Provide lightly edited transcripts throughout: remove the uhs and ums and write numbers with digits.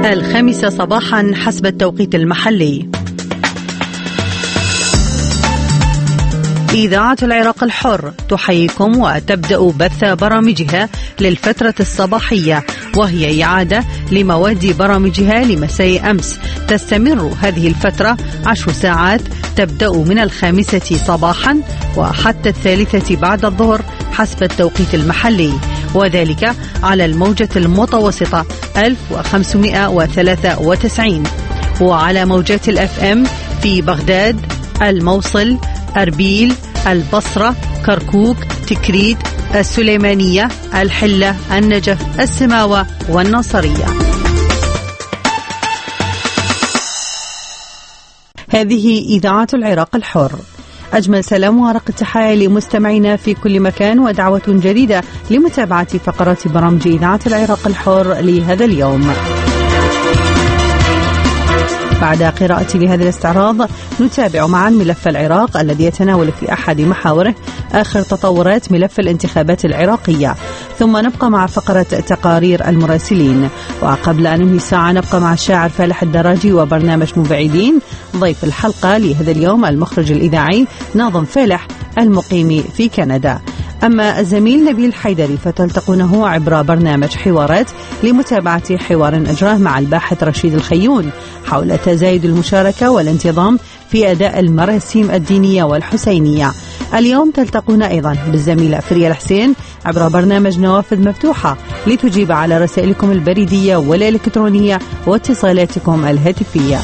الخامسة صباحا حسب التوقيت المحلي. إذاعة العراق الحر تحييكم وتبدأ بث برامجها للفترة الصباحية، وهي إعادة لمواد برامجها لمساء أمس. تستمر هذه الفترة 10 ساعات تبدأ من 5 صباحا وحتى 3 بعد الظهر حسب التوقيت المحلي، وذلك على الموجة المتوسطة 1593، وعلى موجات الFM في بغداد، الموصل، أربيل، البصرة، كركوك، تكريت، السليمانية، الحلة، النجف، السماوة والناصرية. هذه إذاعة العراق الحر. أجمل سلام وأرق التحايا لمستمعينا في كل مكان، ودعوة جديدة لمتابعة فقرات برامج إذاعة العراق الحر لهذا اليوم. بعد قراءة لهذا الاستعراض نتابع معا ملف العراق الذي يتناول في أحد محاوره آخر تطورات ملف الانتخابات العراقية، ثم نبقى مع فقرة تقارير المراسلين، وقبل أن ننهي الساعة نبقى مع الشاعر فالح الدراجي وبرنامج مبعدين. ضيف الحلقة لهذا اليوم المخرج الإذاعي ناظم فالح المقيم في كندا. أما الزميل نبيل حيدري فتلتقونه عبر برنامج حوارات لمتابعة حوار أجراه مع الباحث رشيد الخيون حول تزايد المشاركة والانتظام في أداء المراسيم الدينية والحسينية. اليوم تلتقون أيضا بالزميلة فريال حسين عبر برنامج نوافذ مفتوحة لتجيب على رسائلكم البريدية والإلكترونية واتصالاتكم الهاتفية.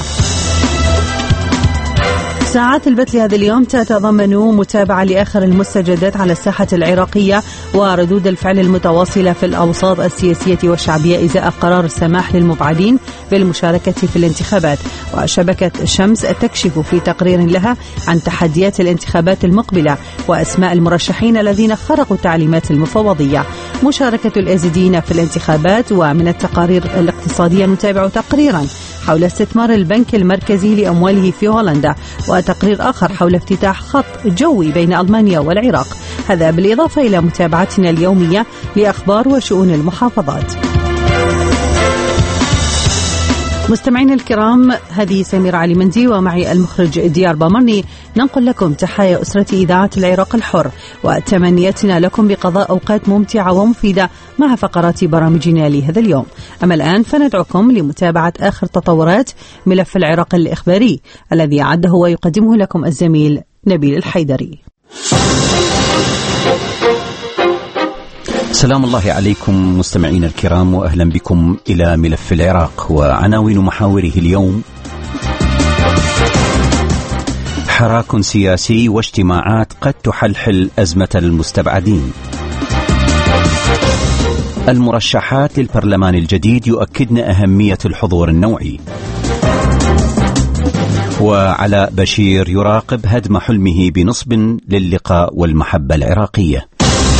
ساعات البث لهذا اليوم تتضمن متابعة لآخر المستجدات على الساحة العراقية وردود الفعل المتواصلة في الأوساط السياسية والشعبية إزاء قرار السماح للمبعدين بالمشاركة في الانتخابات. وشبكة الشمس تكشف في تقرير لها عن تحديات الانتخابات المقبلة وأسماء المرشحين الذين خرقوا التعليمات المفوضية. مشاركة الأزيديين في الانتخابات. ومن التقارير الاقتصادية نتابع تقريرا حول استثمار البنك المركزي لأمواله في هولندا، وتقرير آخر حول افتتاح خط جوي بين ألمانيا والعراق. هذا بالإضافة إلى متابعتنا اليومية لأخبار وشؤون المحافظات. مستمعين الكرام، هذه سميرة علي مندي ومعي المخرج ديار بامرني، ننقل لكم تحايا أسرة إذاعة العراق الحر وتمنياتنا لكم بقضاء أوقات ممتعة ومفيدة مع فقرات برامجنا لهذا اليوم. أما الآن فندعوكم لمتابعة آخر تطورات ملف العراق الإخباري الذي أعده ويقدمه لكم الزميل نبيل الحيدري. سلام الله عليكم مستمعين الكرام، وأهلا بكم إلى ملف العراق وعناوين محاوره اليوم. حراك سياسي واجتماعات قد تحلحل أزمة المستبعدين. المرشحات للبرلمان الجديد يؤكدن أهمية الحضور النوعي. وعلاء بشير يراقب هدم حلمه بنصب للقاء والمحبة العراقية.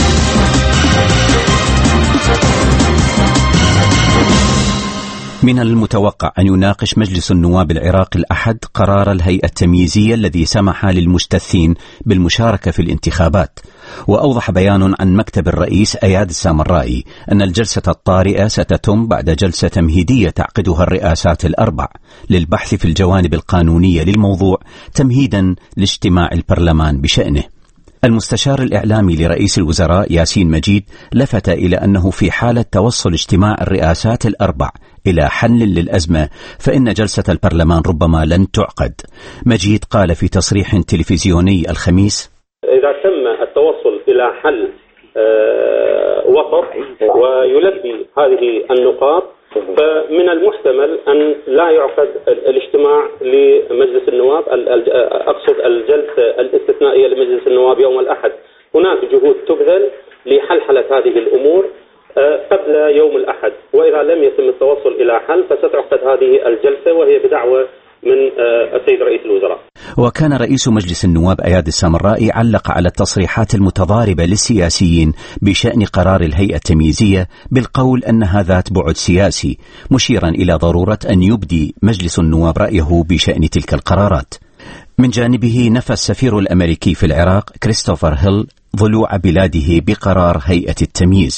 من المتوقع أن يناقش مجلس النواب العراقي الأحد قرار الهيئة التمييزية الذي سمح للمجتثين بالمشاركة في الانتخابات. وأوضح بيان عن مكتب الرئيس أياد السامرائي أن الجلسة الطارئة ستتم بعد جلسة تمهيدية تعقدها الرئاسات الأربع للبحث في الجوانب القانونية للموضوع تمهيدا لاجتماع البرلمان بشأنه. المستشار الإعلامي لرئيس الوزراء ياسين مجيد لفت إلى أنه في حالة توصل اجتماع الرئاسات الأربع إلى حل للأزمة فإن جلسة البرلمان ربما لن تعقد. مجيد قال في تصريح تلفزيوني الخميس: إذا تم التوصل إلى حل وسط ويلبي هذه النقاط فمن المحتمل أن لا يعقد الاجتماع لمجلس النواب، أقصد الجلسة الاستثنائية لمجلس النواب يوم الأحد. هناك جهود تبذل لحلحلة هذه الأمور قبل يوم الأحد، وإذا لم يتم التوصل إلى حل فستعقد هذه الجلسة وهي بدعوة من السيد رئيس الوزراء. وكان رئيس مجلس النواب أياد السامرائي علق على التصريحات المتضاربة للسياسيين بشأن قرار الهيئة التمييزية بالقول أنها ذات بعد سياسي، مشيرا إلى ضرورة أن يبدي مجلس النواب رأيه بشأن تلك القرارات. من جانبه نفى السفير الأمريكي في العراق كريستوفر هيل ضلوع بلاده بقرار هيئة التمييز.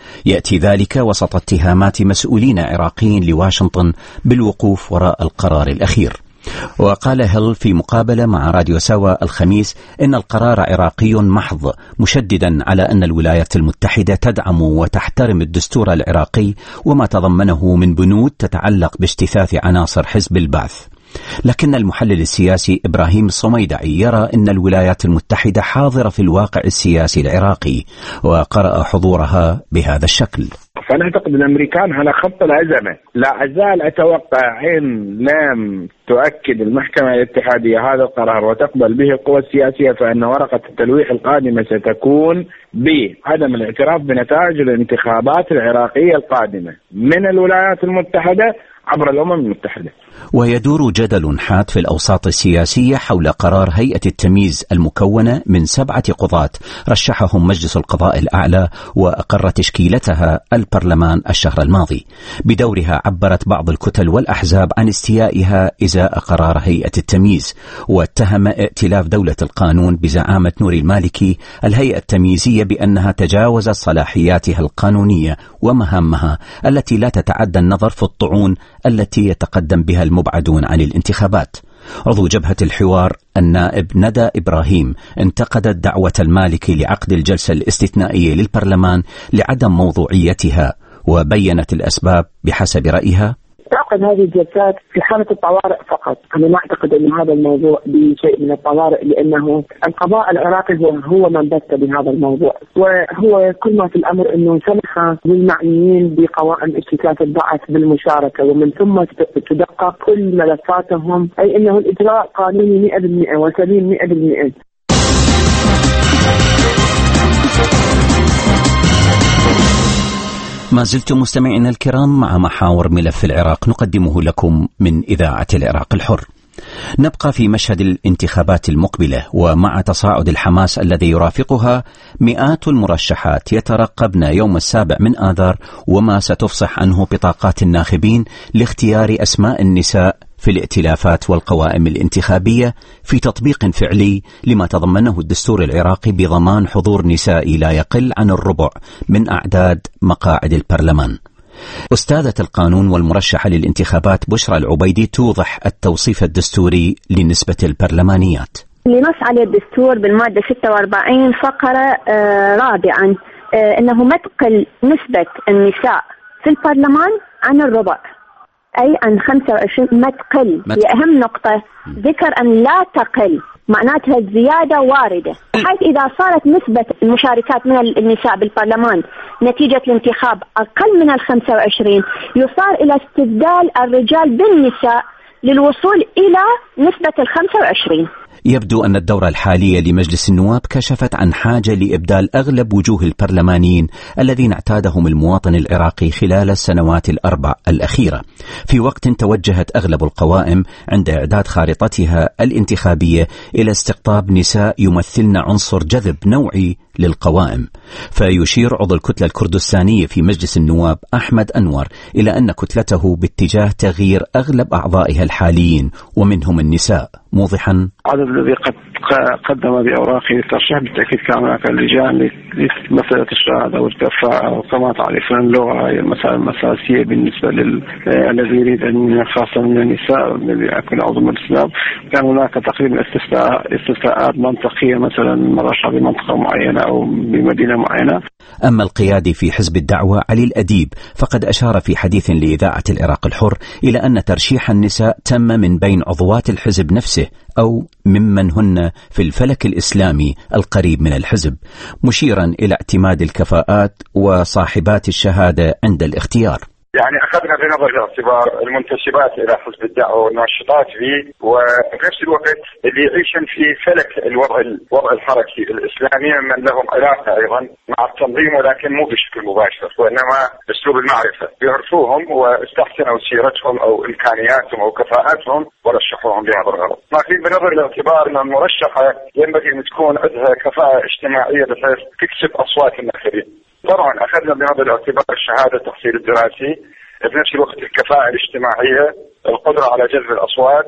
يأتي ذلك وسط اتهامات مسؤولين عراقيين لواشنطن بالوقوف وراء القرار الأخير. وقال هيل في مقابلة مع راديو سوا الخميس إن القرار عراقي محض، مشددا على أن الولايات المتحدة تدعم وتحترم الدستور العراقي وما تضمنه من بنود تتعلق باجتثاث عناصر حزب البعث. لكن المحلل السياسي إبراهيم الصميدعي يرى أن الولايات المتحدة حاضرة في الواقع السياسي العراقي، وقرأ حضورها بهذا الشكل: فأنا أعتقد أن الأمريكان على خط العزمة. لا أزال أتوقع إن لم تؤكد المحكمة الاتحادية هذا القرار وتقبل به القوى السياسية فإن ورقة التلويح القادمة ستكون بعدم الاعتراف بنتائج الانتخابات العراقية القادمة من الولايات المتحدة عبر الأمم المتحدة. ويدور جدل حاد في الأوساط السياسية حول قرار هيئة التمييز المكونة من 7 قضاة رشحهم مجلس القضاء الأعلى وأقر تشكيلتها البرلمان الشهر الماضي. بدورها عبرت بعض الكتل والأحزاب عن استيائها إزاء قرار هيئة التمييز، واتهم ائتلاف دولة القانون بزعامة نور المالكي الهيئة التمييزية بأنها تجاوزت صلاحياتها القانونية ومهامها التي لا تتعدى النظر في الطعون التي يتقدم بها المبعدون عن الانتخابات. عضو جبهة الحوار النائب ندى إبراهيم انتقدت دعوة المالكي لعقد الجلسة الاستثنائية للبرلمان لعدم موضوعيتها، وبينت الأسباب بحسب رأيها: تعقد هذه الجلسات في حالة الطوارئ فقط. أنا ما أعتقد أن هذا الموضوع بشيء من الطوارئ، لأنه القضاء العراقي هو من بث بهذا الموضوع، وهو كل ما في الأمر أنه سمح للمعنيين بقوائم اجتثاث البعث بالمشاركة، ومن ثم تدقق كل ملفاتهم، أي أنه الإجراء قانوني 100% وسليم 100%. ما زلتم مستمعين الكرام مع محاور ملف العراق نقدمه لكم من إذاعة العراق الحر. نبقى في مشهد الانتخابات المقبلة، ومع تصاعد الحماس الذي يرافقها مئات المرشحات يترقبن يوم 7 آذار وما ستفصح عنه بطاقات الناخبين لاختيار أسماء النساء في الائتلافات والقوائم الانتخابية في تطبيق فعلي لما تضمنه الدستور العراقي بضمان حضور نسائي لا يقل عن الربع من أعداد مقاعد البرلمان. أستاذة القانون والمرشحة للانتخابات بشرى العبيدي توضح التوصيف الدستوري لنسبة البرلمانيات. لنص عليه الدستور بالمادة 46 فقرة رابعا أنه ما تقل نسبة النساء في البرلمان عن الربع، أي عن 25 ما تقل. هي أهم نقطة، ذكر أن لا تقل، معناتها الزيادة واردة، حيث إذا صارت نسبة المشاركات من النساء بالبرلمان نتيجة الانتخاب أقل من 25 يصار إلى استبدال الرجال بالنساء للوصول إلى نسبة 25. يبدو أن الدورة الحالية لمجلس النواب كشفت عن حاجة لإبدال أغلب وجوه البرلمانيين الذين اعتادهم المواطن العراقي خلال السنوات ال4 الأخيرة، في وقت توجهت أغلب القوائم عند إعداد خارطتها الانتخابية إلى استقطاب نساء يمثلن عنصر جذب نوعي للقوائم. فيشير عضو الكتلة الكردستانية في مجلس النواب أحمد أنور إلى أن كتلته باتجاه تغيير أغلب أعضائها الحاليين ومنهم النساء، موضحا: العدد الذي قدم بأوراقه الترشيح بالتأكيد كان هناك لجان لمسألة الشهادة والكفاءة، وكما تعرفون اللغة هي المسألة الأساسية بالنسبة للذي يريد أن خاصة من النساء الذي يكون عضو من الإسلام. كان هناك تقريبا استثناءات منطقية، مثلا مرشح بمنطقة معينة أو بمدينة معينة. أما القيادي في حزب الدعوة علي الأديب فقد أشار في حديث لإذاعة العراق الحر إلى أن ترشيح النساء تم من بين عضوات الحزب نفسه أو ممن هن في الفلك الإسلامي القريب من الحزب، مشيرا إلى اعتماد الكفاءات وصاحبات الشهادة عند الاختيار. يعني أخذنا بنظر الاعتبار المنتسبات إلى حزب الدعوة والناشطات فيه، وفي نفس الوقت اللي يعيشن في فلك الوضع الحركي الإسلامي من لهم علاقة أيضا مع التنظيم، ولكن مو بشكل مباشر وإنما بأسلوب المعرفة، يعرفوهم واستحسنوا سيرتهم أو إمكانياتهم أو كفاءاتهم ورشحوهم بهذا الغرض. لكن بنظر الاعتبار أن المرشحة ينبغي أن تكون عندها كفاءة اجتماعية بحيث تكسب أصوات الناخبين. طبعا أخذنا بنظر الاعتبار الشهادة التحصيل الدراسي، بنفس الوقت الكفاءة الاجتماعية، القدرة على جذب الأصوات،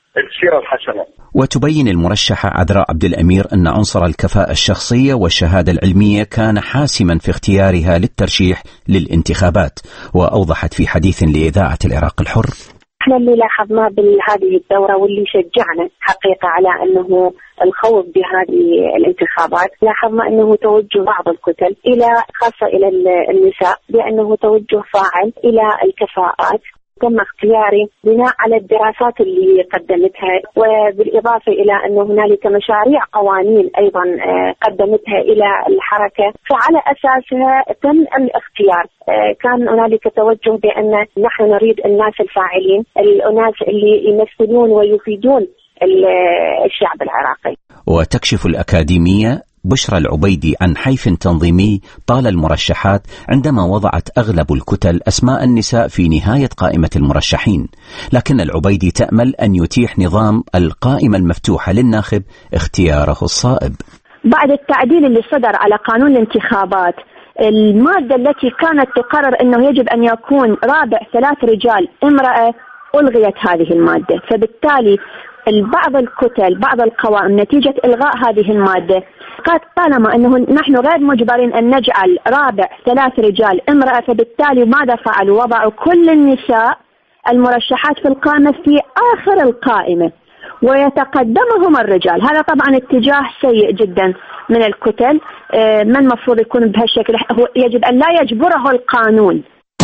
السيرة الحسنة. وتبين المرشحة عذراء عبد الأمير أن عنصر الكفاءة الشخصية والشهادة العلمية كان حاسما في اختيارها للترشيح للانتخابات. وأوضحت في حديث لإذاعة العراق الحر: احنا اللي لاحظناه بهذه الدورة واللي شجعنا حقيقة على انه الخوض بهذه الانتخابات، لاحظنا انه توجه بعض الكتل الى خاصة الى النساء بانه توجه فاعل الى الكفاءات. تم اختياري بناء على الدراسات اللي قدمتها، وبالإضافة إلى أن هنالك مشاريع قوانين أيضا قدمتها إلى الحركة، فعلى أساسها تم الاختيار. كان هنالك توجه بأن نحن نريد الناس الفاعلين، الناس اللي يمثلون ويفيدون الشعب العراقي. وتكشف الأكاديمية بشرى العبيدي عن حيف تنظيمي طال المرشحات عندما وضعت أغلب الكتل أسماء النساء في نهاية قائمة المرشحين، لكن العبيدي تأمل أن يتيح نظام القائمة المفتوحة للناخب اختياره الصائب. بعد التعديل اللي صدر على قانون الانتخابات، المادة التي كانت تقرر أنه يجب أن يكون رابع 3 رجال امرأة ألغيت هذه المادة، فبالتالي بعض الكتل بعض القوائم نتيجة إلغاء هذه المادة قالت طالما أنه نحن غير مجبرين أن نجعل رابع 3 رجال امرأة، فبالتالي ماذا فعلوا؟ وضعوا كل النساء المرشحات في القائمة في آخر القائمة ويتقدمهم الرجال. هذا طبعا اتجاه سيء جدا من الكتل، ما المفروض يكون بهالشكل، هو يجب أن لا يجبره القانون.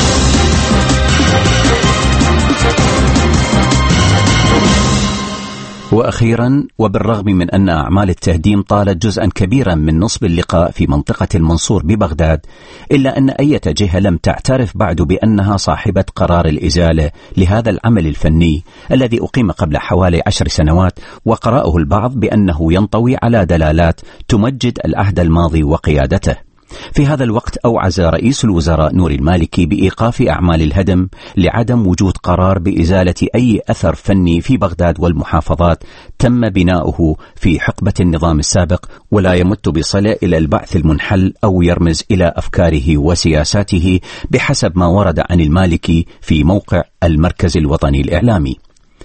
وأخيرا، وبالرغم من أن أعمال التهديم طالت جزءا كبيرا من نصب اللقاء في منطقة المنصور ببغداد، إلا أن أي جهة لم تعترف بعد بأنها صاحبة قرار الإزالة لهذا العمل الفني الذي أقيم قبل حوالي 10 سنوات، وقرأه البعض بأنه ينطوي على دلالات تمجد العهد الماضي وقيادته. في هذا الوقت أوعز رئيس الوزراء نور المالكي بإيقاف أعمال الهدم لعدم وجود قرار بإزالة أي أثر فني في بغداد والمحافظات تم بناؤه في حقبة النظام السابق ولا يمت بصلة إلى البعث المنحل أو يرمز إلى أفكاره وسياساته بحسب ما ورد عن المالكي في موقع المركز الوطني الإعلامي.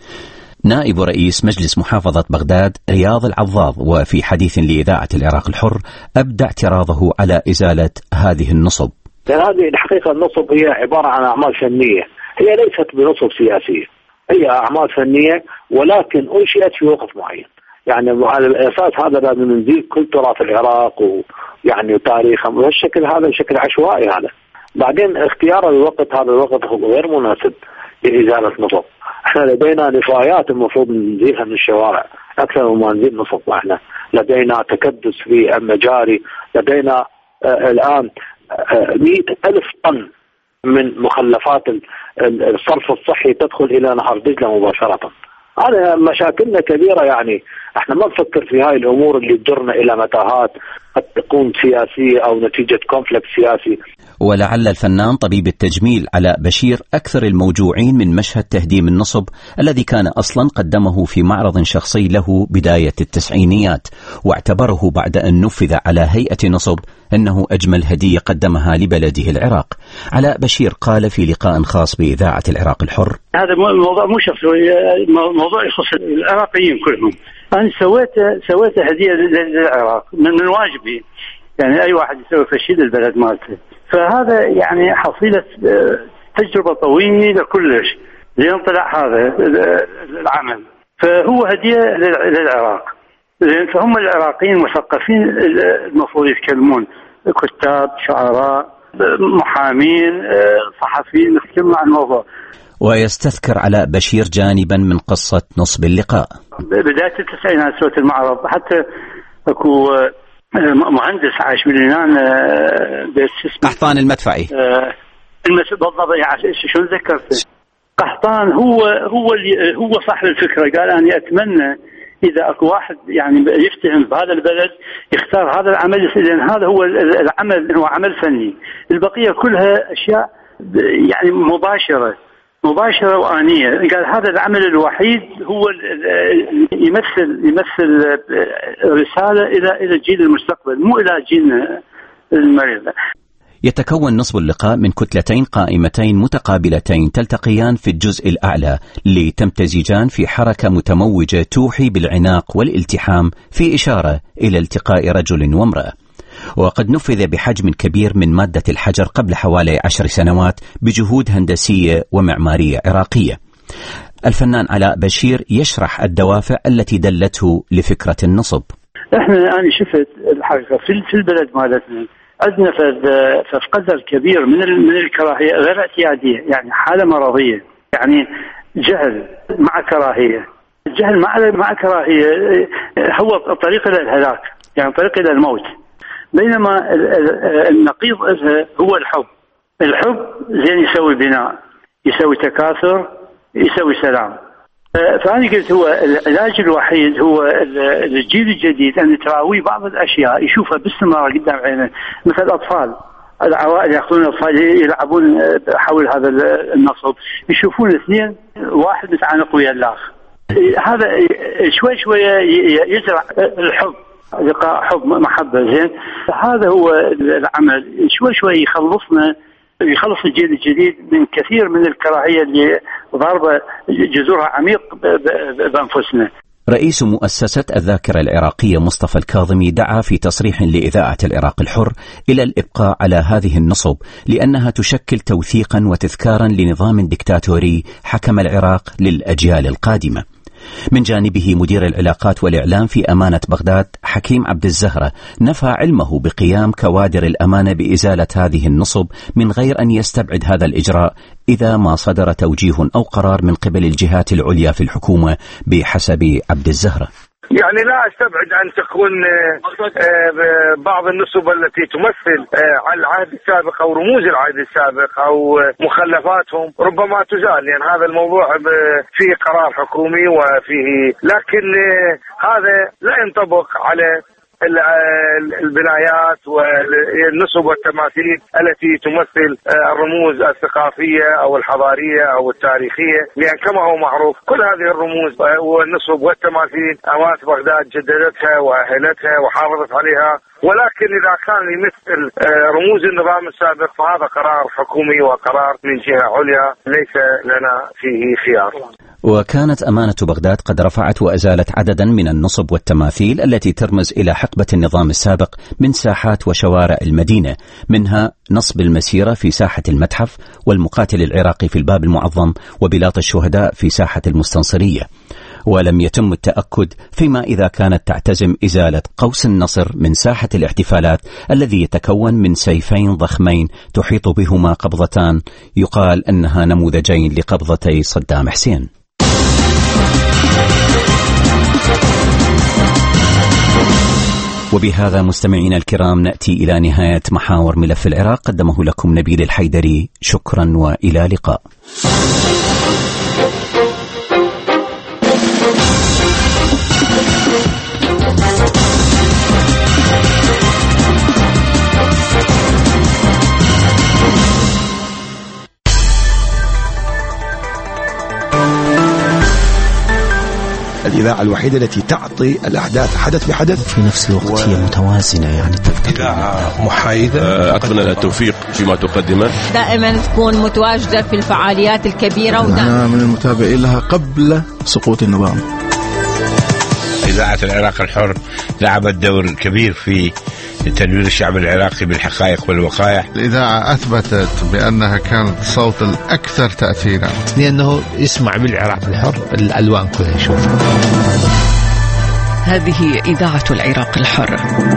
نائب رئيس مجلس محافظة بغداد رياض العضاض وفي حديث لإذاعة العراق الحر أبدى اعتراضه على إزالة هذه النصب. هذه الحقيقة النصب هي عبارة عن أعمال فنية، هي ليست بنصب سياسية، هي أعمال فنية ولكن أنشئت في وقت معين، يعني على الأساس هذا لازم نزيد كل تراث العراق ويعني تاريخه، وهالشكل هذا بشكل عشوائي هذا. بعدين اختيار الوقت، هذا الوقت غير مناسب لإزالة نصب. احنا لدينا نفايات المفروض نزيلها من الشوارع اكثر مما نزيل نصب. احنا لدينا تكدس في المجاري، لدينا الان 100,000 طن من مخلفات الصرف الصحي تدخل الى نهر دجلة مباشرة. هذه مشاكلنا كبيرة، يعني احنا ما نفكر في هاي الامور اللي تجرنا الى متاهات قد تكون سياسية او نتيجة كونفليكت سياسي. ولعل الفنان طبيب التجميل علاء بشير أكثر الموجوعين من مشهد تهديم النصب الذي كان أصلا قدمه في معرض شخصي له بداية التسعينيات، واعتبره بعد أن نفذ على هيئة نصب أنه أجمل هدية قدمها لبلده العراق. علاء بشير قال في لقاء خاص بإذاعة العراق الحر: هذا موضوع مو شخصي، موضوع يخص العراقيين كلهم. أنا سويت هدية للعراق من واجبي، يعني أي واحد يسوي فشي للبلد مالته. فهذا يعني حصيلة تجربة طويلة كلش لين طلع هذا العمل، فهو هدية للعراق. فهم العراقيين مثقفين المفروض يتكلمون، كتاب، شعراء، محامين، صحفيين، يتكلمون عن الموضوع. ويستذكر علاء بشير جانبا من قصة نصب اللقاء. بداية التسعينات سويت المعرض، حتى اكو مهندس عايش باليونان قحطان المدفعي، بالضبط، يعني شو ذكرت قحطان هو صاحب الفكرة. قال أنا أتمنى إذا أكو واحد يعني يفتهم بهذا البلد يختار هذا العمل، لأن هذا هو العمل، هو عمل فني. البقية كلها أشياء يعني مباشرة وآنية. قال هذا العمل الوحيد هو يمثل رسالة إلى جيل المستقبل، مو إلى جيلنا المريض. يتكون نصب اللقاء من كتلتين قائمتين متقابلتين تلتقيان في الجزء الأعلى لتمتزجان في حركة متموجة توحي بالعناق والالتحام في إشارة إلى التقاء رجل وامرأة. وقد نفذ بحجم كبير من مادة الحجر قبل حوالي 10 سنوات بجهود هندسية ومعمارية عراقية. الفنان علاء بشير يشرح الدوافع التي دلته لفكرة النصب. أنا شفت الحقيقة في البلد مالتنا عندنا في قدر كبير من الكراهية غير اعتيادية، يعني حالة مرضية، يعني جهل مع كراهية. الجهل مع كراهية هو طريق إلى الهلاك، يعني طريق إلى الموت. بينما النقيض هو الحب زين يسوي بناء، يسوي تكاثر، يسوي سلام. فأنا قلت هو العلاج الوحيد هو الجيل الجديد أن تراوي بعض الأشياء يشوفها باستمرار قدام عينه، مثل الأطفال، العوائل يأخذون الأطفال يلعبون حول هذا النصب، يشوفون اثنين واحد متعانق ويا الآخر، هذا شوي شوية يزرع الحب، لقاء حب محبة زين. هذا هو العمل شوي شوي يخلص الجيل الجديد من كثير من الكراهية اللي ضاربة جذورها عميق بأنفسنا. رئيس مؤسسة الذاكرة العراقية مصطفى الكاظمي دعا في تصريح لإذاعة العراق الحر إلى الإبقاء على هذه النصب لأنها تشكل توثيقا وتذكارا لنظام ديكتاتوري حكم العراق للأجيال القادمة. من جانبه مدير العلاقات والإعلام في أمانة بغداد حكيم عبد الزهرة نفى علمه بقيام كوادر الأمانة بإزالة هذه النصب من غير أن يستبعد هذا الإجراء إذا ما صدر توجيه أو قرار من قبل الجهات العليا في الحكومة بحسب عبد الزهرة. يعني لا أستبعد أن تكون بعض النصب التي تمثل العهد السابق أو رموز العهد السابق أو مخلفاتهم ربما تزال، لأن هذا الموضوع فيه قرار حكومي وفيه، لكن هذا لا ينطبق على البنايات والنصب والتماثيل التي تمثل الرموز الثقافية أو الحضارية أو التاريخية، لأن كما هو معروف كل هذه الرموز والنصب والتماثيل أمانة بغداد جددتها وأهلتها وحافظت عليها، ولكن إذا كان يمثل رموز النظام السابق فهذا قرار حكومي وقرار من جهة عليا ليس لنا فيه خيار. وكانت أمانة بغداد قد رفعت وأزالت عددا من النصب والتماثيل التي ترمز إلى حقبة النظام السابق من ساحات وشوارع المدينة، منها نصب المسيرة في ساحة المتحف، والمقاتل العراقي في الباب المعظم، وبلاط الشهداء في ساحة المستنصرية. ولم يتم التأكد فيما إذا كانت تعتزم إزالة قوس النصر من ساحة الاحتفالات الذي يتكون من سيفين ضخمين تحيط بهما قبضتان يقال أنها نموذجين لقبضتي صدام حسين. وبهذا مستمعينا الكرام نأتي إلى نهاية محاور ملف العراق، قدمه لكم نبيل الحيدري. شكرا وإلى لقاء. الإذاعة الوحيدة التي تعطي الأحداث حدث بحدث في نفس الوقت هي متوازنة، يعني إذاعة محايدة. أتمنى التوفيق فيما تقدمه، دائما تكون متواجدة في الفعاليات الكبيرة، أنا من المتابعين لها قبل سقوط النظام. إذاعة العراق الحر لعبت دور كبير في تنوير الشعب العراقي بالحقائق والوقائع. الإذاعة أثبتت بأنها كانت الصوت الأكثر تأثيرا، لأنه يسمع بالعراق الحر الألوان كلها يشوف. هذه إذاعة العراق الحر.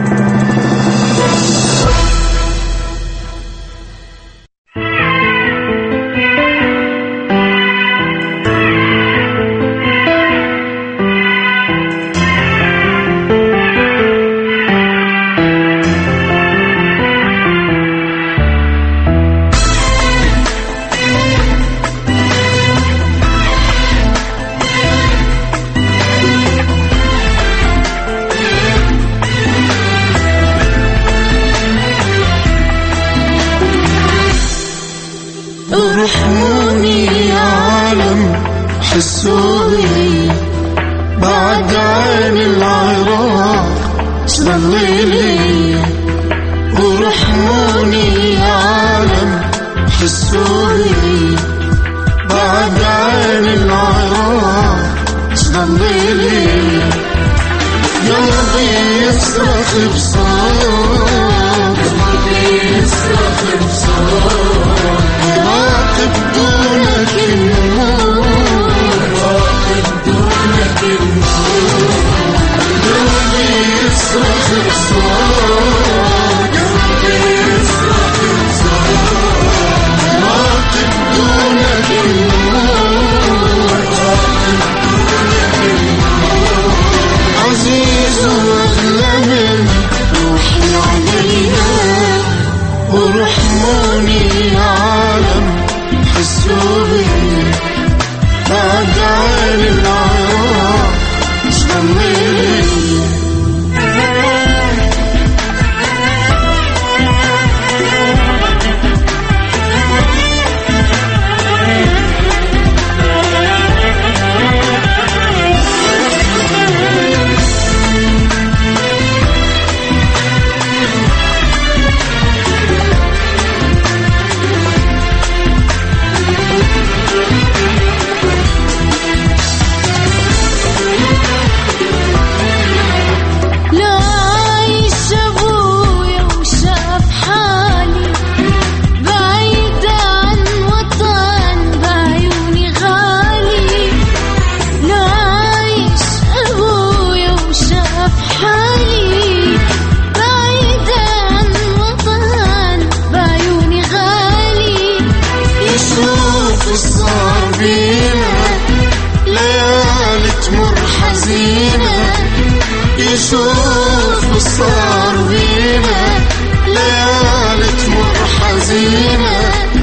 ارحموني يا عالم حسوني بعد عين العراق سلم لي ورحموني يا عالم حسوا بي بعد عين العراق اشضل لي قلبي يصرخ بصوت راقب دونك النور قلبي يصرخ بصوت راقب دونك النور عزيز واغلى من روحي عليها ورحموني يا عالم حسوا بي بعد عين العراق اشضل لي يشوف صار بينا ليالي تمر حزينة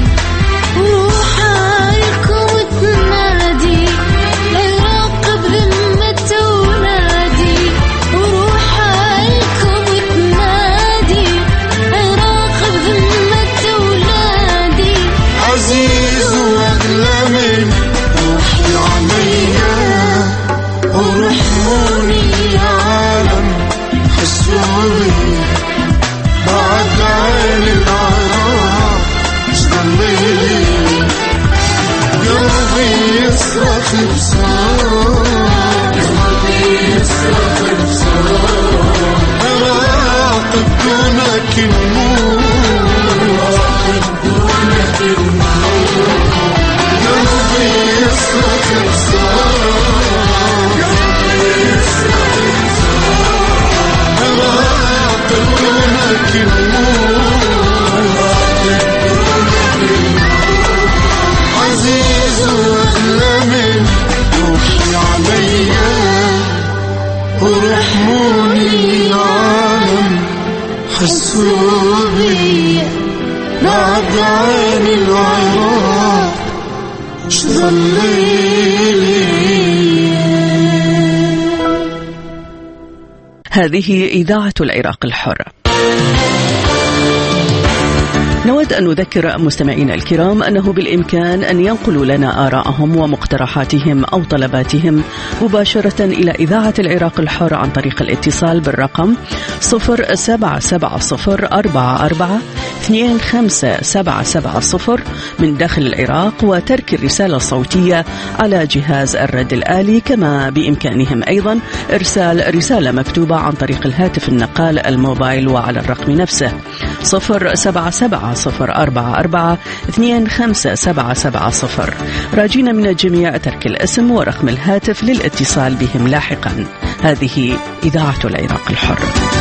وروحك وتنادي يراقب ذمة ولادي وروحك وتنادي يراقب ذمة ولادي عزيز واغلى من روحي عليا ورحموني يا عالم حسوا بي بعد عين العراق اشضل لي قلبي يصرخ بصوت راقب دونك النور قلبي يصرخ بصوت راقب دونك النور عزيز واغلى من روحي عليا ورحموني يا عالم حسوا بي بعد عين العراق اشضل لي. هذه إذاعة العراق الحر. نود أن نذكر مستمعينا الكرام أنه بالإمكان أن ينقلوا لنا آراءهم ومقترحاتهم أو طلباتهم مباشرة إلى إذاعة العراق الحر عن طريق الاتصال بالرقم 0770442577 من داخل العراق وترك الرسالة الصوتية على جهاز الرد الآلي، كما بإمكانهم أيضا إرسال رسالة مكتوبة عن طريق الهاتف النقال الموبايل وعلى الرقم نفسه 0770442577. راجين من الجميع ترك الاسم ورقم الهاتف للاتصال بهم لاحقا. هذه إذاعة العراق الحر.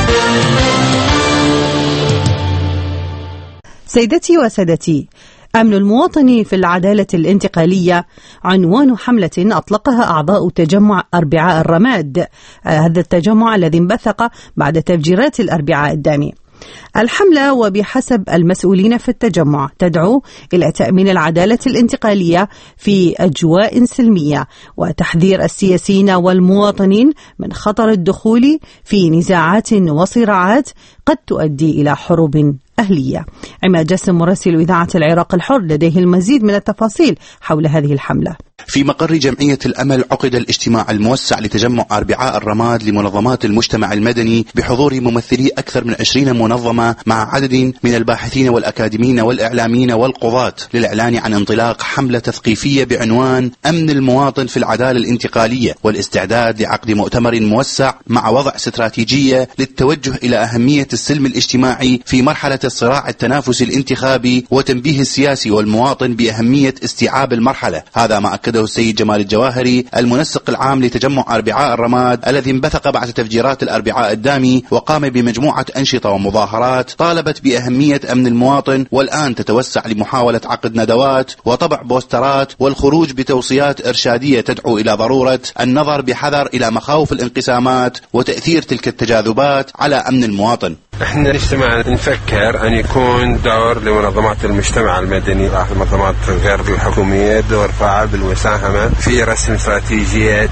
سيدتي وسادتي، أمن المواطن في العدالة الانتقالية عنوان حملة أطلقها أعضاء تجمع أربعاء الرماد، هذا التجمع الذي انبثق بعد تفجيرات الأربعاء الدامي. الحملة وبحسب المسؤولين في التجمع تدعو إلى تأمين العدالة الانتقالية في أجواء سلمية وتحذير السياسيين والمواطنين من خطر الدخول في نزاعات وصراعات قد تؤدي إلى حروب أهلية. عماد جسم مراسل إذاعة العراق الحر لديه المزيد من التفاصيل حول هذه الحملة. في مقر جمعية الأمل عقد الاجتماع الموسع لتجمع أربعاء الرماد لمنظمات المجتمع المدني بحضور ممثلي أكثر من 20 منظمة مع عدد من الباحثين والأكاديميين والإعلاميين والقضاة للإعلان عن انطلاق حملة تثقيفية بعنوان أمن المواطن في العدالة الانتقالية والاستعداد لعقد مؤتمر موسع مع وضع استراتيجية للتوجه إلى أهمية السلم الاجتماعي في مرحلة الصراع التنافسي الانتخابي وتنبيه السياسي والمواطن بأهمية استيعاب المرحلة. هذا ما أكده السيد جمال الجواهري المنسق العام لتجمع أربعاء الرماد الذي انبثق بعد تفجيرات الأربعاء الدامي وقام بمجموعة أنشطة ومظاهرات طالبت بأهمية أمن المواطن، والآن تتوسع لمحاولة عقد ندوات وطبع بوسترات والخروج بتوصيات إرشادية تدعو إلى ضرورة النظر بحذر إلى مخاوف الانقسامات وتأثير تلك التجاذبات على أمن المواطن. احنا الاجتماع نفكر ان يكون دور لمنظمات المجتمع المدني والمنظمات غير الحكوميه دور فعال بالمساهمه في رسم استراتيجيه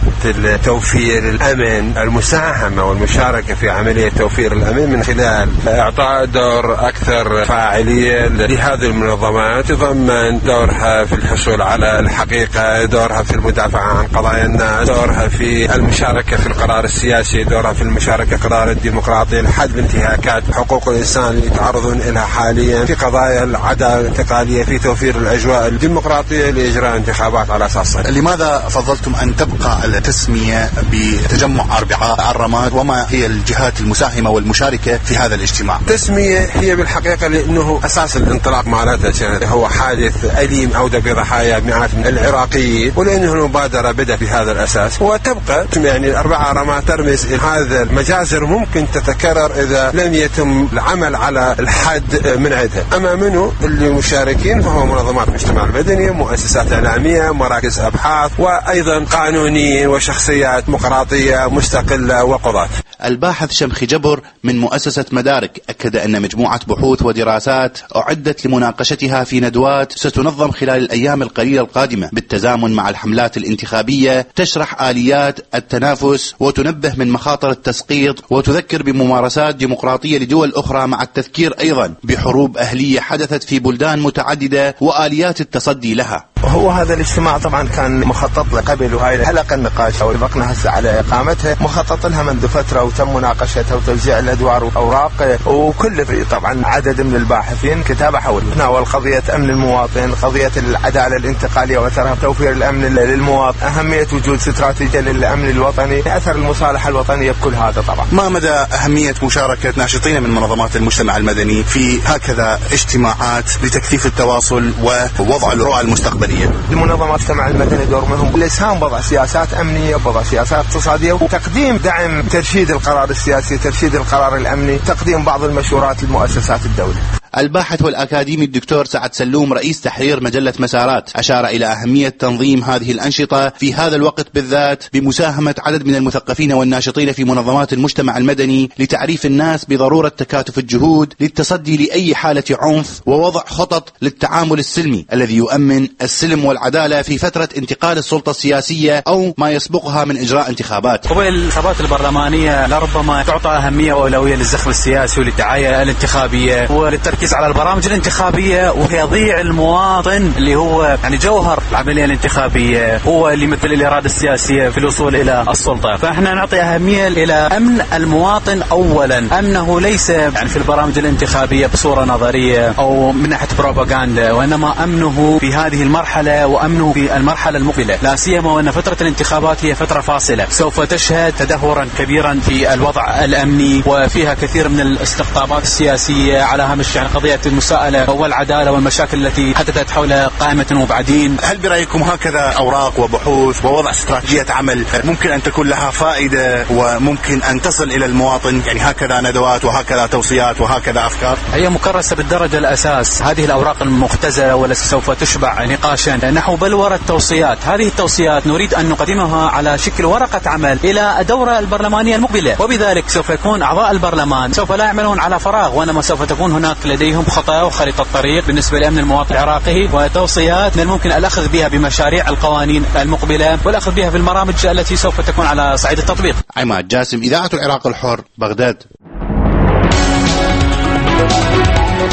توفير الامن، المساهمه والمشاركه في عمليه توفير الامن من خلال اعطاء دور اكثر فاعليه لهذه المنظمات، تضمن دورها في الحصول على الحقيقه، دورها في المدافعه عن قضايا الناس، دورها في المشاركه في القرار السياسي، دورها في المشاركه في قرار الديمقراطي، الحد من انتهاكات حقوق الإنسان اللي يتعرضون لها حاليا، في قضايا العدالة الانتقالية، في توفير الأجواء الديمقراطية لإجراء انتخابات على أساسها. لماذا فضلتم أن تبقى التسمية بتجمع أربعاء الرماد وما هي الجهات المساهمة والمشاركة في هذا الاجتماع؟ التسمية هي بالحقيقة لأنه أساس الانطلاق مالتها هو حادث أليم أودى بضحايا مئات من العراقيين، ولأنه المبادرة بدأ بهذا الأساس وتبقى يعني الأربعاء الرماد ترمز إلى هذا المجازر ممكن تتكرر إذا لم يتم العمل على الحد من عدها. أما منه اللي مشاركين فهو منظمات المجتمع المدني، مؤسسات إعلامية، مراكز أبحاث، وأيضا قانونيين وشخصيات ديمقراطية مستقلة وقضاة. الباحث شمخي جبر من مؤسسة مدارك أكد أن مجموعة بحوث ودراسات أعدت لمناقشتها في ندوات ستنظم خلال الأيام القليلة القادمة بالتزامن مع الحملات الانتخابية تشرح آليات التنافس وتنبه من مخاطر التسقيط وتذكر بممارسات ديمقراطية لدول أخرى، مع التذكير أيضا بحروب أهلية حدثت في بلدان متعددة وآليات التصدي لها. هو هذا الاجتماع طبعا كان مخطط له قبل، وهاي حلقة النقاش وطبقنا هسه على إقامتها، مخطط لها منذ فترة وتم مناقشتها وتوزيع الأدوار وأوراق، وكل طبعا عدد من الباحثين كتابة حول تناول قضية أمن المواطن، قضية العدالة الانتقالية وأثرها توفير الأمن للمواطن، أهمية وجود استراتيجية للأمن الوطني، أثر المصالحة الوطنية بكل هذا. طبعا ما مدى أهمية مشاركة ناشطين من منظمات المجتمع المدني في هكذا اجتماعات لتكثيف التواصل ووضع الرؤى المستقبلية؟ المنظمات المجتمع المدني دور منهم الإسهام بوضع سياسات أمنية، بوضع سياسات اقتصادية، وتقديم دعم ترشيد القرار السياسي، ترشيد القرار الأمني، تقديم بعض المشورات لمؤسسات الدولة. الباحث والأكاديمي الدكتور سعد سلوم رئيس تحرير مجلة مسارات أشار إلى أهمية تنظيم هذه الأنشطة في هذا الوقت بالذات بمساهمة عدد من المثقفين والناشطين في منظمات المجتمع المدني لتعريف الناس بضرورة تكاتف الجهود للتصدي لأي حالة عنف ووضع خطط للتعامل السلمي الذي يؤمن السلم والعدالة في فترة انتقال السلطة السياسية أو ما يسبقها من إجراء انتخابات. قبل الانتخابات البرلمانية لربما تعطى أهمية وأولوية للزخم السياسي وللدعاية الانتخابية وللتركيز على البرامج الانتخابية، وهي ضيع المواطن اللي هو يعني جوهر العملية الانتخابية، هو اللي مثل الإرادة السياسية في الوصول إلى السلطة. فإحنا نعطي أهمية إلى أمن المواطن أولا، أمنه ليس يعني في البرامج الانتخابية بصورة نظرية أو من ناحية بروباغندا، وإنما أمنه في هذه المرحلة وأمنه في المرحلة المقبلة، لا سيما وأن فترة الانتخابات هي فترة فاصلة سوف تشهد تدهورا كبيرا في الوضع الأمني، وفيها كثير من الاستقطابات السياسية على هامش يعني قضية المساءلة والعدالة والمشاكل التي حدثت حول قائمة وبعدين. هل برأيكم هكذا أوراق وبحوث ووضع استراتيجية عمل ممكن أن تكون لها فائدة وممكن أن تصل إلى المواطن، يعني هكذا ندوات وهكذا توصيات وهكذا أفكار؟ هي مكرسة بالدرجة الأساس. هذه الأوراق المختزلة والتي سوف تشبع نقاشا نحو بلورة التوصيات، هذه التوصيات نريد أن نقدمها على شكل ورقة عمل إلى الدورة البرلمانية المقبلة، وبذلك سوف يكون أعضاء البرلمان سوف لا يعملون على فراغ، وإنما سوف تكون هناك لديهم خطة وخريطة طريق بالنسبة لأمن المواطن العراقي، وتوصيات من الممكن الأخذ بها بمشاريع القوانين المقبلة والأخذ بها بالبرامج التي سوف تكون على صعيد التطبيق. عماد جاسم، إذاعة العراق الحر، بغداد.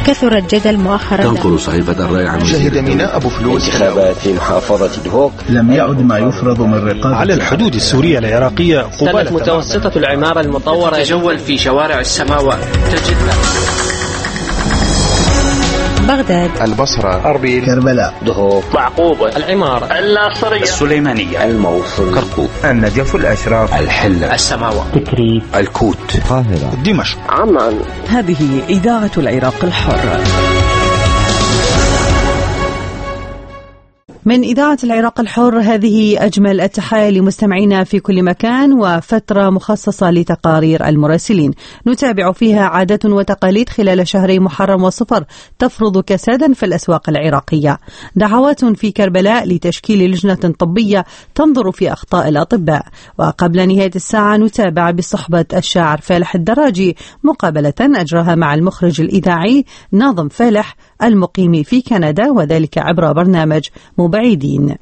كثر الجدل مؤخرا. تنقل صحيفة الرأي عن شهد ميناء أبو فلوس انتخابات في محافظة دهوك. لم يعد ما يفرض من رقابة على الحدود السورية العراقية قبالة متوسطة العمارة المطورة. تجول في شوارع السماوات تجد بغداد، البصرة، أربيل، كربلاء، دهوك، معقوبة، العمارة، الناصرية، السليمانية، الموصل، كركوك، النجف، الأشراف، الحلة، السماوة، تكريت، الكوت، القاهرة، دمشق، عمان. هذه إذاعة العراق الحر. من إذاعة العراق الحر، هذه أجمل التحايا لمستمعينا في كل مكان، وفترة مخصصة لتقارير المراسلين نتابع فيها عادات وتقاليد خلال شهري محرم وصفر تفرض كسادا في الأسواق العراقية. دعوات في كربلاء لتشكيل لجنة طبية تنظر في أخطاء الأطباء. وقبل نهاية الساعة نتابع بصحبة الشاعر فالح الدراجي مقابلة أجراها مع المخرج الإذاعي ناظم فالح المقيم في كندا، وذلك عبر برنامج بعيدين.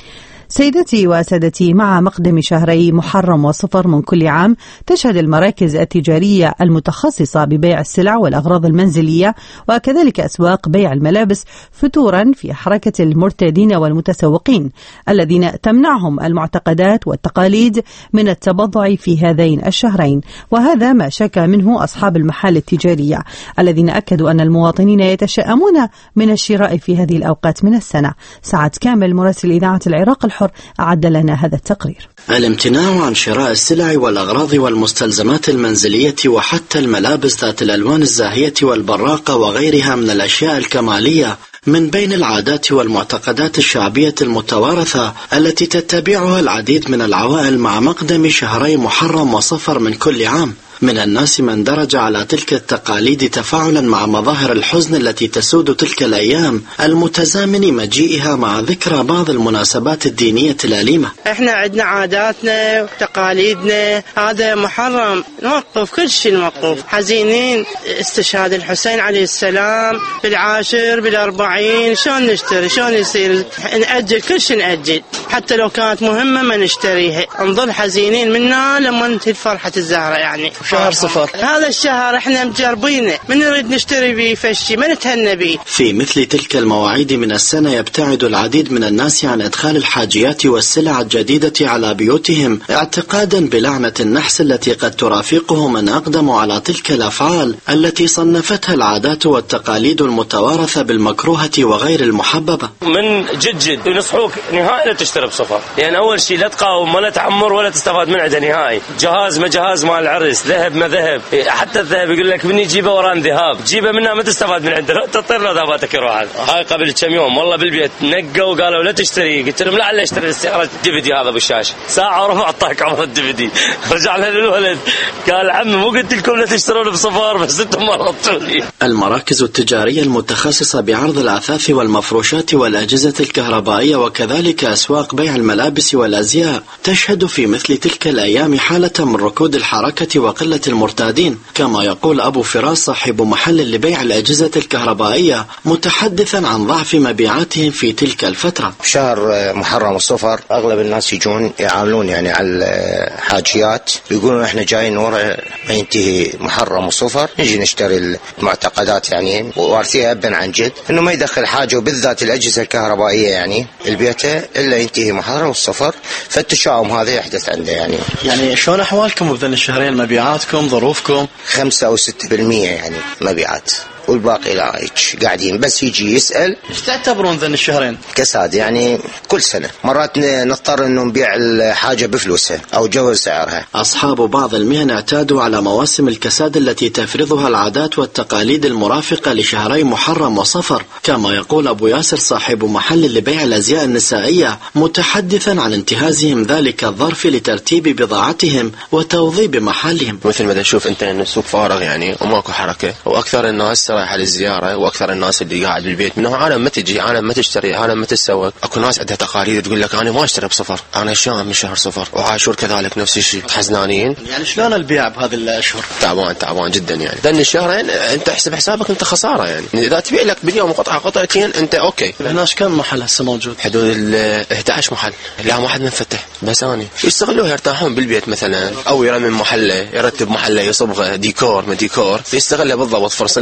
سيدتي وسادتي، مع مقدم شهري محرم وصفر من كل عام تشهد المراكز التجارية المتخصصة ببيع السلع والأغراض المنزلية وكذلك أسواق بيع الملابس فتورا في حركة المرتادين والمتسوقين الذين تمنعهم المعتقدات والتقاليد من التبضع في هذين الشهرين، وهذا ما شكى منه أصحاب المحال التجارية الذين أكدوا أن المواطنين يتشائمون من الشراء في هذه الأوقات من السنة. سعد كامل مراسل إذاعة العراق الحر أعد لنا هذا التقرير. الامتناع عن شراء السلع والأغراض والمستلزمات المنزلية وحتى الملابس ذات الألوان الزاهية والبراقة وغيرها من الأشياء الكمالية من بين العادات والمعتقدات الشعبية المتوارثة التي تتبعها العديد من العوائل مع مقدم شهري محرم وصفر من كل عام. من الناس من درج على تلك التقاليد تفاعلا مع مظاهر الحزن التي تسود تلك الأيام المتزامن مجيئها مع ذكرى بعض المناسبات الدينية الأليمة. احنا عندنا عاداتنا وتقاليدنا، هذا محرم نوقف كل شيء، نوقف. حزينين استشهاد الحسين عليه السلام بالعاشر بالأربعين، شلون نشتري؟ شلون يصير؟ نأجل كل شيء، نأجل حتى لو كانت مهمة ما نشتريها، نظل حزينين منا لما ننتهي فرحة الزهرة. يعني شهر صفر هذا الشهر احنا مجربينه، من نريد نشتري بيه فشي ما نتهنى بيه. في مثل تلك المواعيد من السنة يبتعد العديد من الناس عن إدخال الحاجيات والسلع الجديدة على بيوتهم اعتقادا بلعنة النحس التي قد ترافقه من أقدموا على تلك الأفعال التي صنفتها العادات والتقاليد المتوارثة بالمكروهة وغير المحببة. من جد ينصحوك نهائي لا تشتري بصفر، يعني أول شيء لا تقاوم ولا تعمر ولا تستفاد من عنده نهائي. جهاز ما جهاز مال العرس، ذهب ما ذهب، حتى الذهب يقول لك مني جيبه وران ذهاب، جيبه منها ما تستفاد من عنده، تطير له ذهباتك يروح. هاي قبل كم يوم والله بالبيت نقوا وقالوا لا تشتري، قلت لهم لا اشتري السيارة DVD هذا بالشاشة، ساعة وربع طاق عمر DVD. رجعنا للولد قال عمي مو قلت لكم لا تشترون بصفر بس انتم مرضتوا لي. المراكز التجارية المتخصصة بعرض الأثاث والمفروشات والأجهزة الكهربائية وكذلك أسواق بيع الملابس والأزياء تشهد في مثل تلك الأيام حالة من ركود الحركة وقلة المرتادين، كما يقول أبو فراس صاحب محل لبيع الأجهزة الكهربائية متحدثا عن ضعف مبيعاتهم في تلك الفترة. شهر محرم والصفر أغلب الناس يجون يعاملون يعني على الحاجيات، يقولون احنا جايين ورا ما ينتهي محرم والصفر نجي نشتري المعتقدات، يعني وارثيها ابا عن جد انه ما يدخل حاجة وبالذات الأجهزة الكهربائية يعني البيته إلا ينتهي محرم والصفر، فالتشاؤم هذا يحدث عنده. يعني شلون أحوالكم بذن الشهرين؟ مبيعاتكم ظروفكم؟ 5 أو 6% يعني مبيعات، والباقي لا قاعدين بس يجي يسأل. ايش تعتبرون ذن الشهرين؟ كساد يعني كل سنة، مرات نضطر انه نبيع الحاجة بفلوسها او جول سعرها. اصحاب بعض المهن اعتادوا على مواسم الكساد التي تفرضها العادات والتقاليد المرافقة لشهري محرم وصفر، كما يقول ابو ياسر صاحب محل لبيع الازياء النسائية متحدثا عن انتهازهم ذلك الظرف لترتيب بضاعتهم وتوظيب محلهم. مثل ما تشوف انت ان السوق فارغ يعني وماكو حركة، واكثر الناس رايحة للزيارة، واكثر الناس اللي قاعد بالبيت منه عالم ما تجي، عالم ما تشتري، عالم ما تتسوق. اكو ناس عندها تقاليد تقول لك انا ما اشتري بصفر، انا شام من شهر صفر، وعاشور كذلك نفس الشيء، حزنانين. يعني شلون البيع بهذه الاشهر؟ تعبان جدا يعني. ذن الشهرين انت احسب حسابك انت خسارة يعني، اذا تبيع لك باليوم قطعة قطعتين انت اوكي. هناش كم محل هسه موجود؟ حدود 11 محل، لا واحد منفتح بس اني يستغلوه يرتاحون بالبيت مثلا، او يرمم محله، يرتب محله، يصبغه ديكور ما ديكور، يستغله بالضبط فرصة، لانه ورا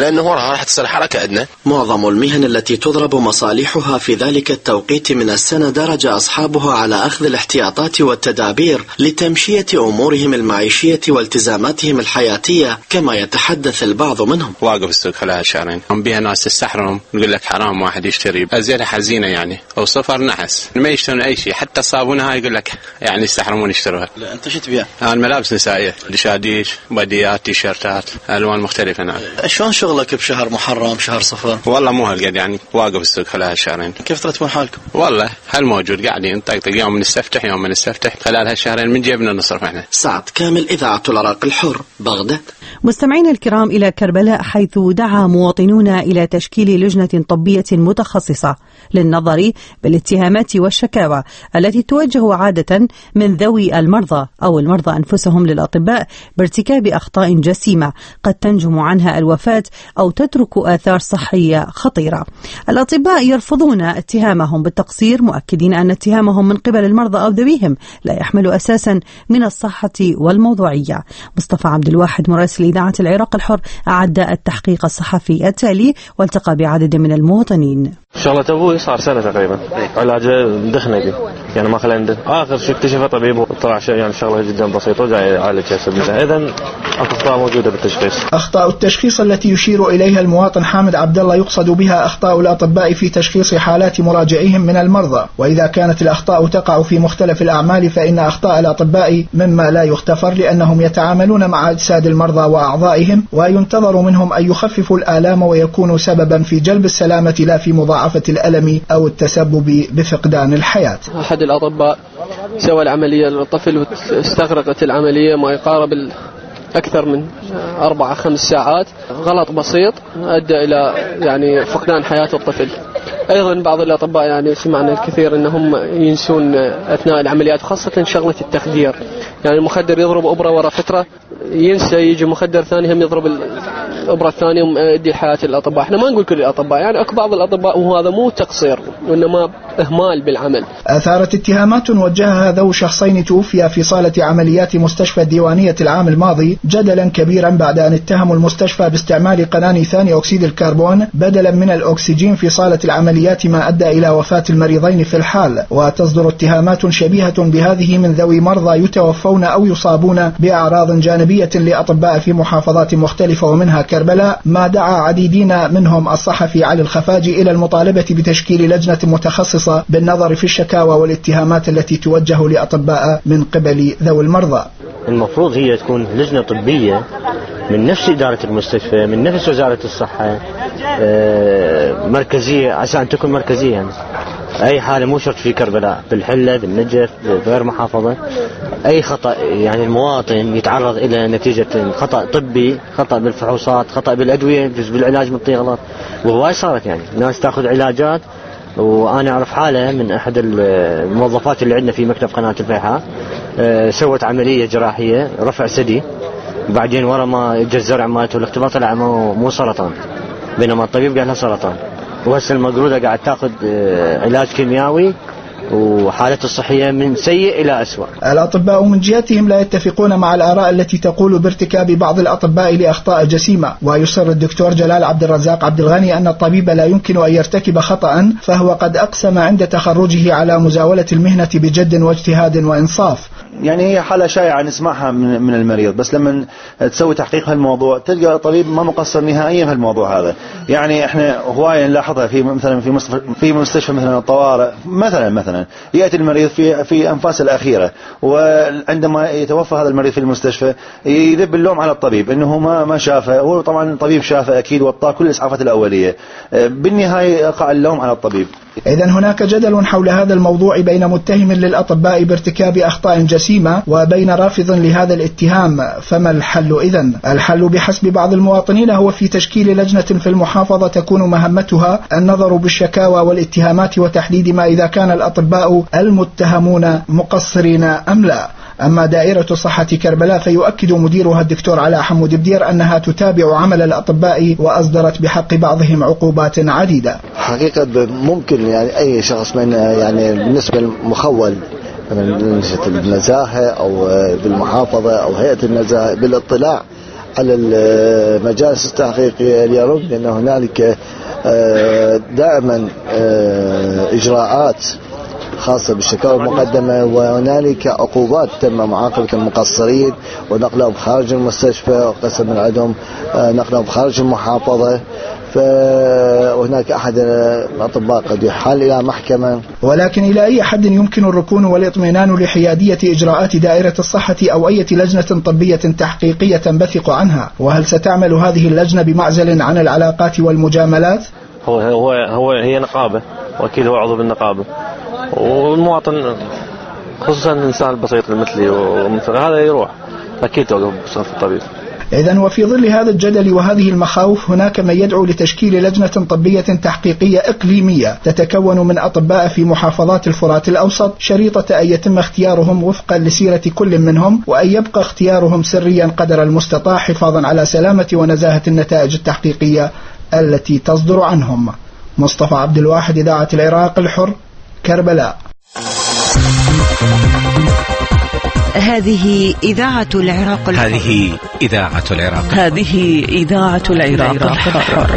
راح تصير حركة عندنا. معظم المهن التي تضرب مصالحها في ذلك التوقيت من السنة درج أصحابها على أخذ الاحتياطات والتدابير لتمشية أمورهم المعيشية والتزاماتهم الحياتية، كما يتحدث البعض منهم. واقف السوق خلال هالشهرين هم بيها ناس تستحرم، نقول لك حرام واحد يشتري أزيادة حزينة يعني، أو صفر نحس ما يشترون أي شيء، حتى الصابونة هاي يقول لك يعني يستحرمون يشتروها. لا أنت شو تبيع؟ أنا ملابس نسائية، دشاديش، بديات، تيشيرتات، ألوان مختلفة. نعم. شلون شغلك بشهر محرم شهر صفر؟ والله مو هالقد يعني، واقف السوق خلال هالشهرين. كيف ترتبون حالكم؟ والله هل موجود قاعدين نطقطق، يوم نستفتح يوم نستفتح، خلال هالشهرين من جيبنا نصرف احنا. سعد كامل، إذاعة العراق الحر، بغداد. مستمعين الكرام، إلى كربلاء، حيث دعا مواطنون إلى تشكيل لجنة طبية متخصصة للنظر بالاتهامات والشكاوى التي توجه عادة من ذوي المرضى أو المرضى أنفسهم للأطباء بارتكاب أخطاء جسيمة قد تنجم عنها الوفاة أو تترك آثار صحية خطيرة. الأطباء يرفضون اتهامهم بالتقصير، مؤكدين أن اتهامهم من قبل المرضى أو ذويهم لا يحمل أساسا من الصحة والموضوعية. مصطفى عبد الواحد مراسل إذاعة العراق الحر أعد التحقيق الصحفي التالي والتقى بعدد من المواطنين. شغلة أبوي صار سنة تقريبا علاجه دخنة يعني ما خلى عنده، آخر شيء اكتشفه طبيب وطلع شيء يعني شغلة جدا بسيطة وجاي يعالجها سبيلها. إذن أخطاء موجودة بالتشخيص. أخطاء التشخيص التي يشير إليها المواطن حامد عبد الله يقصد بها أخطاء الأطباء في تشخيص حالات مراجعيهم من المرضى، وإذا كانت الأخطاء تقع في مختلف الأعمال فإن أخطاء الأطباء مما لا يغتفر، لأنهم يتعاملون مع أجساد المرضى وأعضائهم، وينتظر منهم أن يخففوا الآلام ويكونوا سببا في جلب السلامة لا في مضاعفة الألم أو التسبب بفقدان الحياة. أحد الأطباء سوى العملية للطفل واستغرقت العملية ما يقارب أكثر من 4-5 ساعات، غلط بسيط أدى إلى يعني فقدان حياة الطفل. أيضا بعض الأطباء يعني سمعنا الكثير أنهم ينسون أثناء العمليات، خاصة شغلة التخدير، يعني المخدر يضرب أبرة وراء فترة ينسى يجي مخدر ثاني هم يضرب الأبرة الثانية ويؤدي حياة الأطباء. احنا ما نقول كل الأطباء، يعني أكو بعض الأطباء وهذا مو تقصير وإنما إهمال بالعمل. أثارت اتهامات وجهها ذو شخصين توفيا في صالة عمليات مستشفى الديوانية العام الماضي جدلا كبيرا بعد أن اتهموا المستشفى باستعمال قناني ثاني أكسيد الكربون بدلا من الأكسجين في صالة العمليات، ما أدى إلى وفاة المريضين في الحال. وتصدر اتهامات شبيهة بهذه من ذوي مرضى يتوفون أو يصابون بأعراض جانبية لأطباء في محافظات مختلفة ومنها كربلاء، ما دعا عديدين منهم الصحفي علي الخفاجي إلى المطالبة بتشكيل لجنة متخصصة بالنظر في الشكاوى والاتهامات التي توجه لأطباء من قبل ذوي المرضى. المفروض هي تكون لجنة طبية من نفس إدارة المستشفى، من نفس وزارة الصحة، مركزية، عشان أن تكون مركزية يعني. أي حالة مو شرط في كربلاء، بالحلة، بالنجف، بغير محافظة، أي خطأ يعني المواطن يتعرض إلى نتيجة خطأ طبي، خطأ بالفحوصات، خطأ بالأدوية، جزء بالعلاج منطقة غلط، وهواي صارت يعني ناس تأخذ علاجات. وأنا أعرف حالة من أحد الموظفات اللي عندنا في مكتب قناة الفيحاء، سوت عملية جراحية رفع ثدي، وبعدين ورا ما اجى الزرع مالته والاختبار طلع مو سرطان، بينما الطبيب قال لها سرطان، وهسه المقرودة قاعد تاخذ علاج كيميائي وحالته الصحية من سيء إلى أسوأ. الأطباء من جهتهم لا يتفقون مع الآراء التي تقول بارتكاب بعض الأطباء لأخطاء جسيمة، ويصر الدكتور جلال عبد الرزاق عبد الغني أن الطبيب لا يمكن أن يرتكب خطأ، فهو قد أقسم عند تخرجه على مزاولة المهنة بجد واجتهاد وإنصاف. يعني هي حالة شائعة نسمعها من المريض، بس لما تسوي تحقيق هالموضوع تلقى طبيب ما مقصر نهائيا في الموضوع هذا. يعني احنا هواية نلاحظها في مثلا في مستشفى مثلا الطوارئ مثلا يأتي المريض في أنفاس الأخيرة، وعندما يتوفى هذا المريض في المستشفى يذب اللوم على الطبيب انه ما شافه، هو طبعا الطبيب شافه اكيد وطاه كل الاسعافات الاوليه، بالنهايه يقع اللوم على الطبيب. إذن هناك جدل حول هذا الموضوع بين متهم للأطباء بارتكاب أخطاء جسيمة وبين رافض لهذا الاتهام، فما الحل إذن؟ الحل بحسب بعض المواطنين هو في تشكيل لجنة في المحافظة تكون مهمتها النظر بالشكاوى والاتهامات وتحديد ما إذا كان الأطباء المتهمون مقصرين أم لا. أما دائرة صحة كربلاء فيؤكد مديرها الدكتور علاء حمود بدير أنها تتابع عمل الأطباء وأصدرت بحق بعضهم عقوبات عديدة. حقيقة ممكن يعني أي شخص من يعني بالنسبة للمخول من النزاهة أو بالمحافظة أو هيئة النزاهة بالاطلاع على المجالس التحقيقية اليوم، لأن هنالك دائما إجراءات خاصة بالشكاوى المقدمة، وهنالك عقوبات تم معاقبة المقصرين ونقلهم خارج المستشفى وقسم من عندهم نقلهم خارج المحافظة. فهناك أحد الأطباء قد يحال إلى محكمة. ولكن إلى أي حد يمكن الركون والاطمئنان لحيادية إجراءات دائرة الصحة أو أي لجنة طبية تحقيقية تنبثق عنها؟ وهل ستعمل هذه اللجنة بمعزل عن العلاقات والمجاملات؟ هي نقابة، وأكيد هو عضو بالنقابة، والمواطن خصوصا الإنسان البسيط مثلي ومثل هذا يروح أكيد توقف بصف الطبيب. إذن وفي ظل هذا الجدل وهذه المخاوف هناك من يدعو لتشكيل لجنة طبية تحقيقية إقليمية تتكون من أطباء في محافظات الفرات الأوسط، شريطة أن يتم اختيارهم وفقا لسيرة كل منهم، وأن يبقى اختيارهم سريا قدر المستطاع حفاظا على سلامة ونزاهة النتائج التحقيقية التي تصدر عنهم. مصطفى عبد الواحد، إذاعة العراق الحر، كربلاء. هذه إذاعة العراق الحر. هذه إذاعة العراق. هذه إذاعة العراق الحر.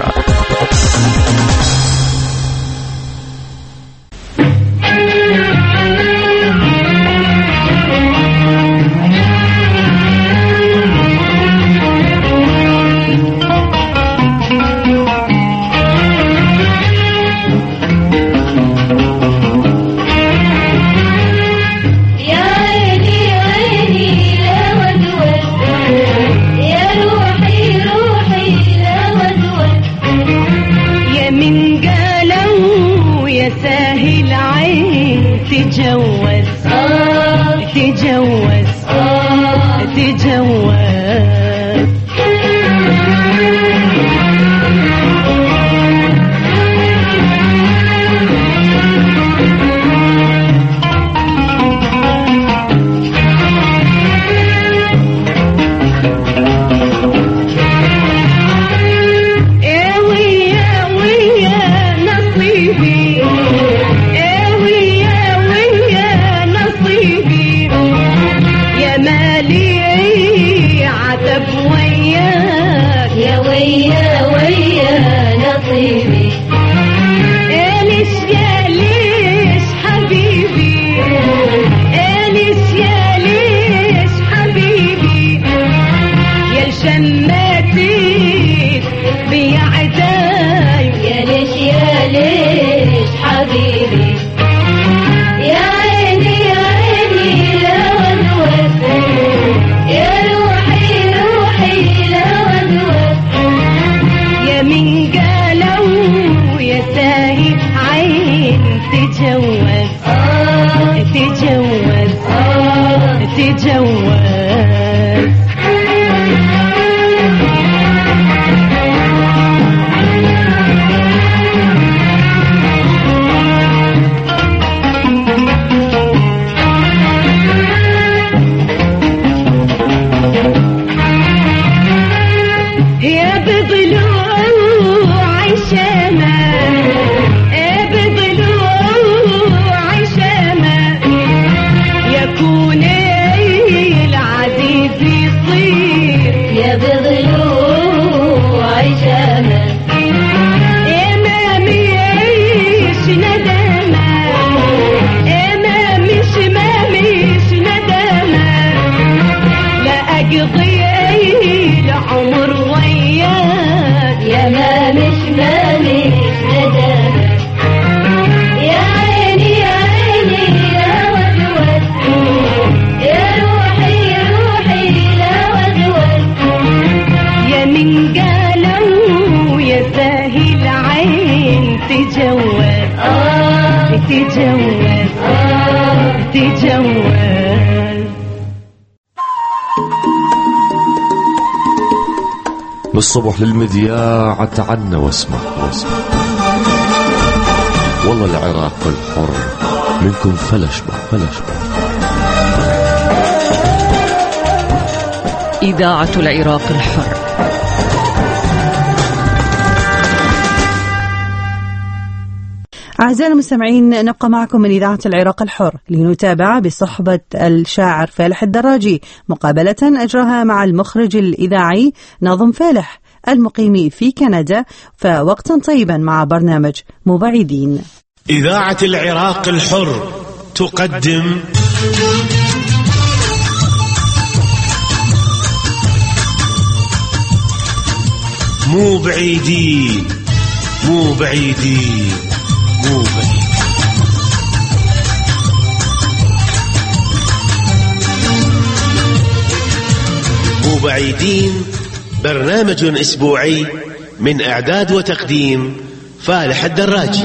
بالصبح للمذياع تعنا واسمع والله العراق الحر منكم فلش بح. إذاعة العراق الحر. أعزائنا المستمعين، نبقى معكم من إذاعة العراق الحر لنتابع بصحبة الشاعر فالح الدراجي مقابلة أجراها مع المخرج الإذاعي ناظم فالح المقيم في كندا. فوقتا طيبا مع برنامج مبعدين. إذاعة العراق الحر تقدم مو بعيدين مو بعيدين مو بعيدين. مو بعيدين برنامج أسبوعي من إعداد وتقديم فالح الدراجي.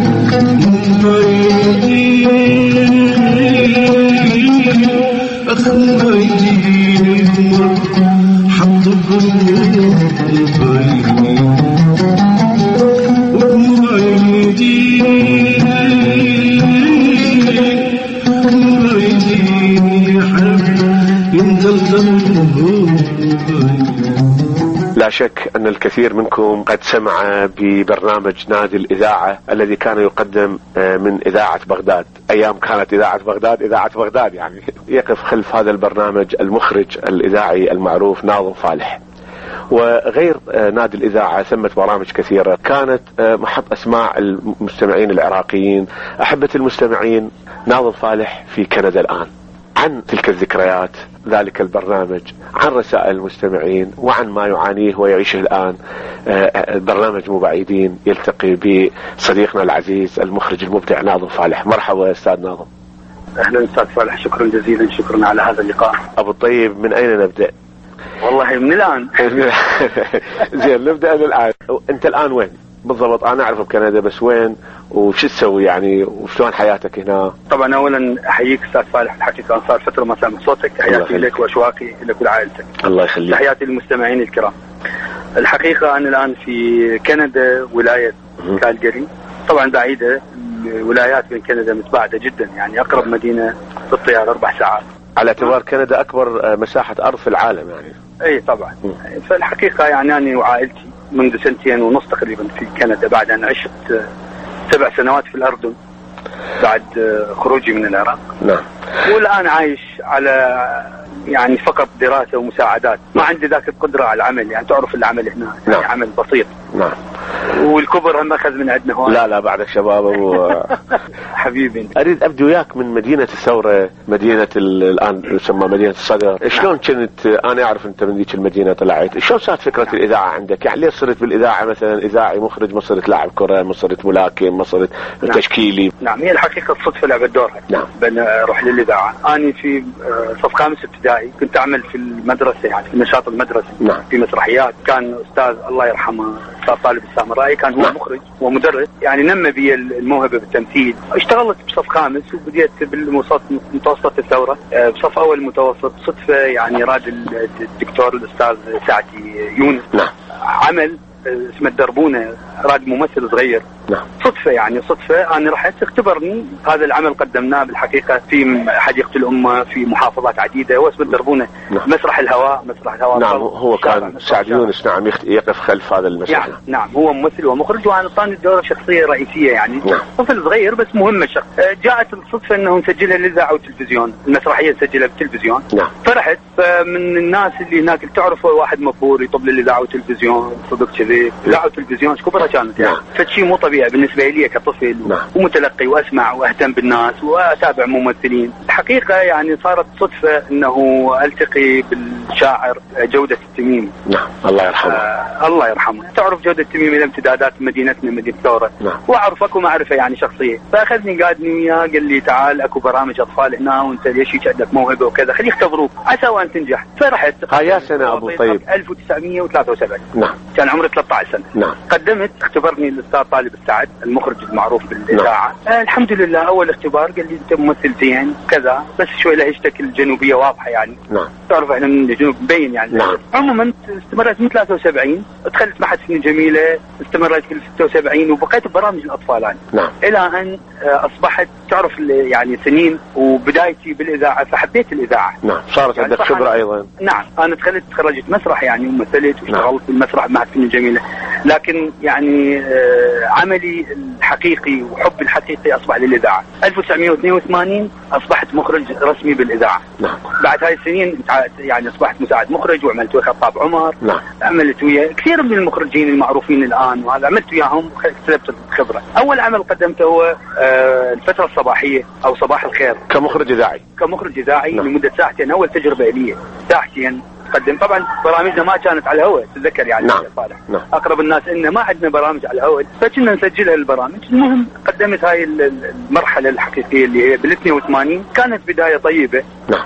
لا شك أن الكثير منكم قد سمع ببرنامج نادي الإذاعة الذي كان يقدم من إذاعة بغداد، أيام كانت إذاعة بغداد يعني. يقف خلف هذا البرنامج المخرج الإذاعي المعروف ناظم فالح. وغير نادي الإذاعة ثمة برامج كثيرة كانت محط أسماع المستمعين العراقيين. أحبة المستمعين، ناظم فالح في كندا الآن. عن تلك الذكريات، ذلك البرنامج، عن رسائل المستمعين، وعن ما يعانيه ويعيشه الآن البرنامج مبعيدين، يلتقي بصديقنا العزيز المخرج المبدع ناظم فالح. مرحبا أستاذ ناظم. أهلا أستاذ فالح، شكرا جزيلا، شكرا على هذا اللقاء. أبو الطيب، من أين نبدأ؟ والله من الآن. زين، نبدأ من الآن. أنت الآن وين بالضبط؟ أنا أعرف بكندا، بس وين وش تسوي يعني، وشلون حياتك هنا؟ طبعا أولا أحييك أستاذ فالح، الحقيقة صار فترة ما سامع صوتك. تحياتي لك وأشواقي لك ولعائلتك. الله يخليك. تحياتي للمستمعين الكرام. الحقيقة أنا الآن في كندا، ولاية كالجاري، طبعا بعيدة. الولايات بين كندا متباعدة جدا، يعني أقرب مدينة بالطيارة 4 ساعات. على اعتبار كندا أكبر مساحة أرض في العالم يعني. أي طبعا. فالحقيقة يعني أنا وعائلتي منذ 2.5 سنين تقريبا في كندا، بعد أن عشت 7 سنوات في الأردن بعد خروجي من العراق. نعم. والآن عايش على يعني فقط دراسة ومساعدات، ما عندي ذاك القدرة على العمل، يعني تعرف العمل هنا يعني عمل بسيط. نعم. والكبر هم أخذ من عندنا هون. لا بعدك شباب حبيبي. أريد أبدو وياك من مدينة الثورة، مدينة الآن تسمى مدينة الصدر. شلون كنت؟ أنا أعرف أنت من ذيك المدينة طلعت، شلون صارت فكرة الإذاعة عندك؟ يعني ليه صرت بالإذاعة مثلا إذاعي مخرج، ما صرت لاعب كرة، ما صرت ملاكم، ما صرت تشكيلي؟ نعم، هي الحقيقة الصدفة لعبت دورها. نعم. بأن أروح للإذاعة. أنا في صف 5 ابتدائي كنت أعمل في المدرسة، يعني في نشاط المدرسة. نعم. في مسرحيات. كان أستاذ الله يرحمه أستاذ طالب السامرائي، كان هو مخرج ومدرس، يعني نمى بي الموهبة بالتمثيل. اشتغلت بصف 5 وبديت بالمتوسط الثورة بصف أول متوسط. صدفة يعني راد الدكتور الأستاذ سعدي يونس. نعم. عمل اسمه الدربونة، راد ممثل صغير. نعم. صدفة يعني صدفة، أنا رحت اختبرني. هذا العمل قدمناه بالحقيقة في حديقة الأمة في محافظات عديدة، هو اسمه الدربونة. نعم. مسرح الهواء. نعم، هو كان سعد يونس. نعم، يقف خلف هذا المسرح. يعني نعم، هو ممثل ومخرج، وأنا طاني الدور شخصية رئيسية يعني. نعم. طفل صغير بس مهمة الشخص. جاءت الصدفة أنه نسجلها للإذاعة والتلفزيون، المسرحية نسجلها بالتلفزيون. نعم. فرحت. فمن الناس اللي هناك تعرف واحد مبهور يطب للإذاعة والتلفزيون، صدق كذي. الإذاعة والتلفزيون شكبرها كانت يعني. فشي مو طبيعي بالنسبة لي كطفل. نعم. ومتلقي وأسمع وأهتم بالناس وأتابع ممثلين. الحقيقة يعني صارت صدفة أنه ألتقي بالشاعر جودة التميمي. نعم، الله يرحمه. الله يرحمه. تعرف جودة التميمي لامتدادات مدينتنا مدينة الثورة. نعم. وأعرفك ومعرفة يعني شخصية. فأخذني قادني وياه، قال لي تعال أكو برامج أطفال هنا، وأنت ليش عندك موهبة وكذا، خليه يختبروك عسى وأن تنجح. فرحت. هاي سنة أبو طيب؟ 1973. نعم. كان عمري 13 سنة. نعم. قدمت، اختبرني الأستاذ طالب السعد المخرج المعروف بالإذاعة. نعم. الحمد لله أول اختبار قال لي أنت ممثل زين كذا، بس شوي لهجتك الجنوبية واضحة يعني. نعم. تعرف احنا من الجنوب مبين يعني. نعم. عموما استمرت من 73، دخلت معهد فنون جميلة، استمرت في 76 وبقيت ببرامج الأطفال يعني. نعم. إلى أن أصبحت تعرف يعني سنين وبدايتي بالإذاعة، فحبيت الإذاعة. نعم. صارت عندك يعني خبرة أيضا. نعم، أنا تخرجت مسرح يعني ومثلت واشتغلت بالمسرح معهد فنون جميلة، لكن يعني عملي أملي الحقيقي وحبي الحقيقي أصبح للإذاعة. 1982 أصبحت مخرج رسمي بالإذاعة. نعم. بعد هاي السنين يعني أصبحت مساعد مخرج، وعملت ويا خطاب عمر. نعم. عملت ويا كثير من المخرجين المعروفين الآن، وهذا عملت وياهم اكتسبت الخبرة. أول عمل قدمته هو الفترة الصباحية أو صباح الخير كمخرج إذاعي. كمخرج إذاعي. نعم. لمدة ساعتين، أول تجربة لي ساعتين قدم. طبعا برامجنا ما كانت على الهواء، تتذكر يعني. نعم. صالح. نعم. اقرب الناس انه ما عندنا برامج على الهواء، فكنا نسجلها البرامج. المهم قدمت هاي المرحله الحقيقيه اللي هي بال 82 كانت بدايه طيبه. نعم.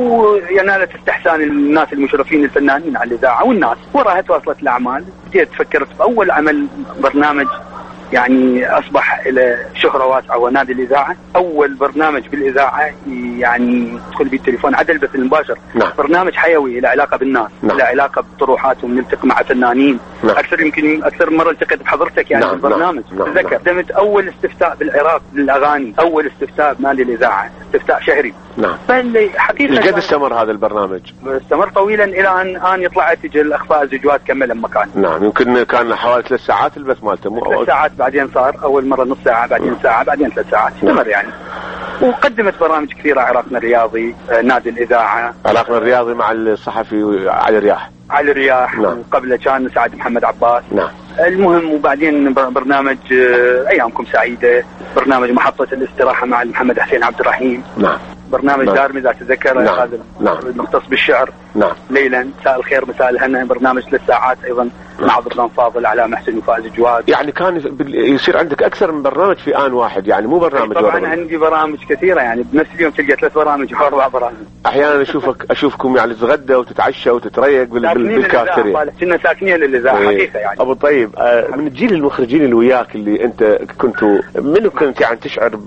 ونالت استحسان الناس المشرفين الفنانين على الاذاعه والناس. وراها تواصلت الاعمال، بديت فكرت باول عمل برنامج يعني أصبح إلى شهرة واسعة ونادي الإذاعة. أول برنامج بالإذاعة يعني تدخل بالتليفون عدل البث المباشر. نعم. برنامج حيوي له علاقة بالناس. نعم. له علاقة بطروحاتهم، نلتقي مع فنانين. نعم. يمكن أكثر مرة التقيت بحضرتك يعني. نعم. البرنامج. نعم. تذكر قدمت أول استفتاء بالعراق للأغاني، أول استفتاء بنادي الإذاعة، استفتاء شهري. نعم. حقيقة قد استمر هذا البرنامج؟ استمر طويلا إلى أن يطلع تجي الأخفاء الزجوات كمل مكان. نعم. يمكن كان حوالي 3 ساعات البث مالته. 3 ساعات، بعدين صار أول مرة نص ساعة، بعدين ساعة، بعدين 3 ساعات. استمر يعني. وقدمت برامج كثيرة. عراقنا الرياضي، نادي الإذاعة. عراقنا الرياضي مع الصحفي علي رياح. علي رياح. نعم. وقبله كان سعد محمد عباس. نعم. المهم وبعدين برنامج أيامكم سعيدة، برنامج محطة الاستراحة مع محمد حسين عبد الرحيم. نعم. برنامج نعم. دارمي إذا تتذكر. نعم. هذا نعم. المختص بالشعر. نعم. ليلا، مساء الخير مساء الهنا، برنامج 3 ساعات أيضا مع ضرغام فاضل، على محسن وفائز جواد. يعني كان يصير عندك أكثر من برنامج في آن واحد، يعني مو برنامج طبعا واحد. عندي برامج كثيرة يعني، بنفس اليوم تلقى 3 برامج و4 برامج. أحيانا أشوفكم يعني تتغدى وتتعشى وتتريق بالكافتيريا. كنا ساكنين للإذاعة حقيقة يعني. أبو طيب، من الجيل المخرجين اللي وياك اللي أنت كنتوا منو كنت يعني تشعر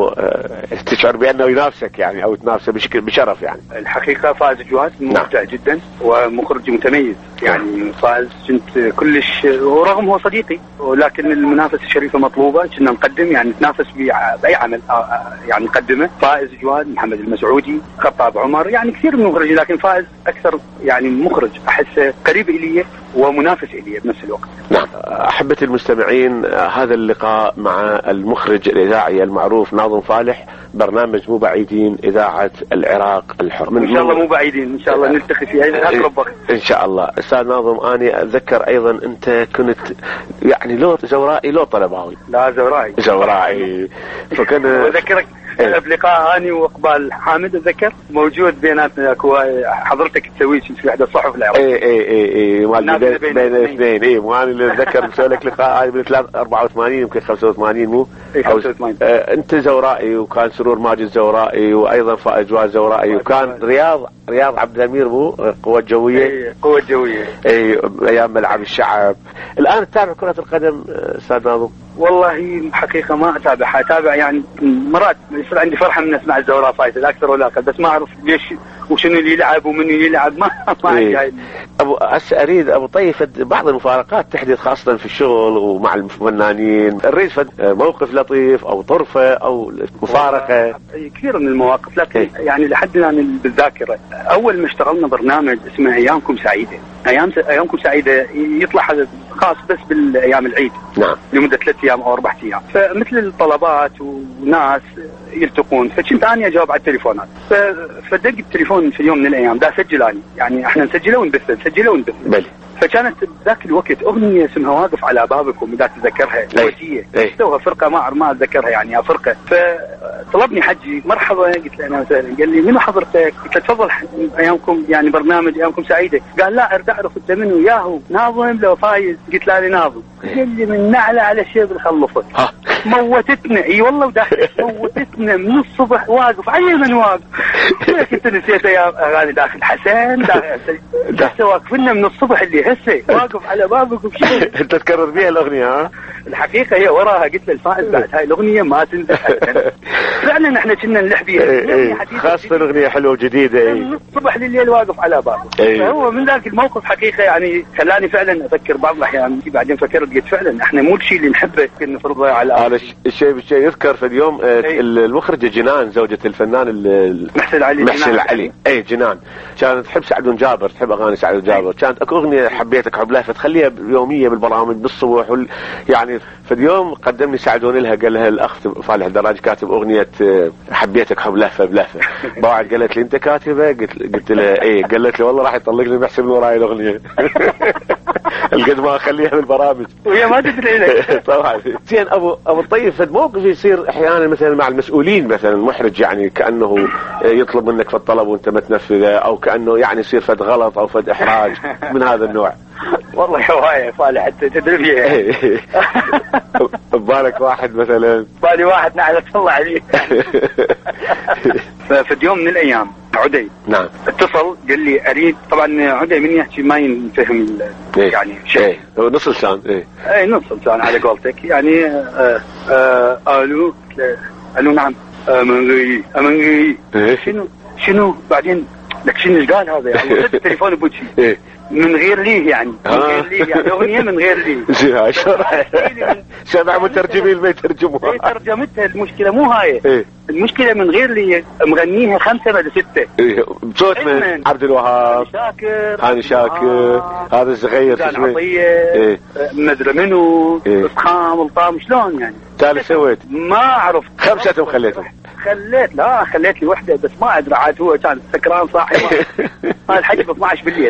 بأنه ينافسك يعني أو تنافسه بشرف يعني؟ الحقيقة فائز جواد ممتع جدا ومخرج متميز يعني. فائز كنت كلش، ورغم هو صديقي ولكن المنافسة الشريفة مطلوبة. كنا نقدم يعني نتنافس بأي عمل يعني نقدمه. فائز جواد، محمد المسعودي، خطاب عمر، يعني كثير من المخرجين، لكن فائز أكثر يعني مخرج أحسه قريب إلي ومنافس إلي بنفس الوقت. نعم. أحبتي المستمعين، هذا اللقاء مع المخرج الإذاعي المعروف ناظم فالح، برنامج مو بعيدين، إذاعة العراق الحر. إن شاء الله مو بعيدين، إن شاء الله نلتقي في أقرب وقت إن شاء الله. أستاذ ناظم، أنا أتذكر أيضا أنت كنت يعني لو زورائي لو طلباوي. لا زورائي. فكنا أذكرك بلقاء أني وإقبال حامد، أتذكر موجود بيناتنا أكو حضرتك تسوي في إحدى الصحف العراقية. إيه بين الاثنين. إيه مو أنا اللي أتذكر مسوي لك لقاء هاي من 84 يمكن 85 مو 85. أنت زورائي، وكان سرور ماجد زورائي، وأيضا فائز جواد زورائي، وكان رياض عبد الأمير مو قوة جوية. قوة جوية. أيام ملعب الشعب. الآن تتابع كرة القدم أستاذ ناظم؟ والله حقيقة ما أتابع يعني. مرات يصير عندي فرحة من أسمع الزوراء فايزة لا أكثر ولا أقل، بس ما أعرف ليش وشنو اللي يلعب ومنو يلعب. ما عندي هاي. أريد أبو طيب بعض المفارقات تحدث خاصة في الشغل ومع الفنانين. أريد موقف لطيف أو طرفة أو مفارقة. كثير من المواقف، لكن يعني لحد الآن بالذاكرة. أول ما اشتغلنا برنامج اسمه أيامكم سعيدة. أيامكم سعيدة يطلع هذا خاص بس بالأيام العيد. نعم. لمدة 3 أيام أو 4 أيام. فمثل الطلبات وناس يلتقون، فكنت أنا أجاوب على التليفونات. فدق التليفون في يوم من الأيام دا سجل أنا يعني إحنا نسجله ونبثه. بلي. فكانت ذاك الوقت أغنية اسمها واقف على بابكم، إذا تتذكرها. وسية. سوها فرقة ما أتذكرها يعني فرقة. فطلبني حجي مرحبا، قلت له أهلا وسهلا. قال لي منو حضرتك؟ قلت له تفضل أيامكم يعني برنامج أيامكم سعيدة. قال لا أرد أعرف أنت منو ياهو ناظم لو فايز. قلت له ناظم. قال لي من نعلة على الشيب الخلفت. موتتنا. اي والله وداخل موتتنا من الصبح واقف. علي من واقف؟ كنت نسيت اغاني داخل حسن داخل واقفنا من الصبح اللي هسه واقف على بابك وشيء. انت تكرر بيها الاغنيه؟ ها الحقيقه هي وراها. قلت له الفائز بعد هاي الاغنيه ما تنزل فعلا احنا كنا نلح بيها. خاصه اغنيه حلوه وجديده. من الصبح لليل واقف على بابك. فهو من ذاك الموقف حقيقه يعني خلاني فعلا افكر بعض الاحيان. بعدين فكرت قلت فعلا احنا مو الشيء اللي نحبه نفرضه على الشيء يذكر في اليوم. المخرجة جنان زوجة الفنان محسن علي. اي جنان كانت تحب سعد جابر، تحب اغاني سعد جابر. كانت اكو اغنيه حبيتك حب لها فتخليها يوميه بالبرامج بالصبح يعني يعني في اليوم قدم لي ساعدوني لها، قال لها الاخ فالح الدراجي كاتب اغنيه حبيتك حب لهفه بلهفه. بعد قالت لي انت كاتبه؟ قلت لها ايه. قالت لي والله راح يطلقني بيحسب لي وراي الاغنيه. القد ما اخليها بالبرامج وهي ما تدري لك. طبعا. زين ابو الطيب، فد موقف يصير احيانا مثلا مع المسؤولين، مثلا محرج يعني كانه يطلب منك في الطلب وانت ما تنفذه، او كانه يعني يصير فد غلط او فد احراج من هذا النوع. والله هوايه فالح حتى تدري فيها. ببالك واحد مثلا؟ بالي واحد نعلة الله عليه. ففي يوم من الايام عدي نعم اتصل قال لي اريد، طبعا عدي من يحكي ما ينفهم يعني شيء، نص لسان. اي نص لسان على قولتك يعني. الو نعم امنغي شنو بعدين لك شنو ايش قال هذا يعني؟ التليفون بوجهي من غير ليه يعني، من غير ليه يعني اغنيه من غير ليه. سمع مترجمين ما يترجموها. هي ترجمتها، المشكله مو هاي. المشكله من غير ليه مغنيها 5 بعد 6 بصوت من عبد الوهاب، هاني شاكر، هذا الصغير عطيه، مدري منو، فخام الطام، شلون يعني؟ تالي سويت ما عرفت. 5 خليتهم. خليت لي وحده بس ما ادري عاد هو كان سكران صاحي. هذا الحكي ب 12 بالليل.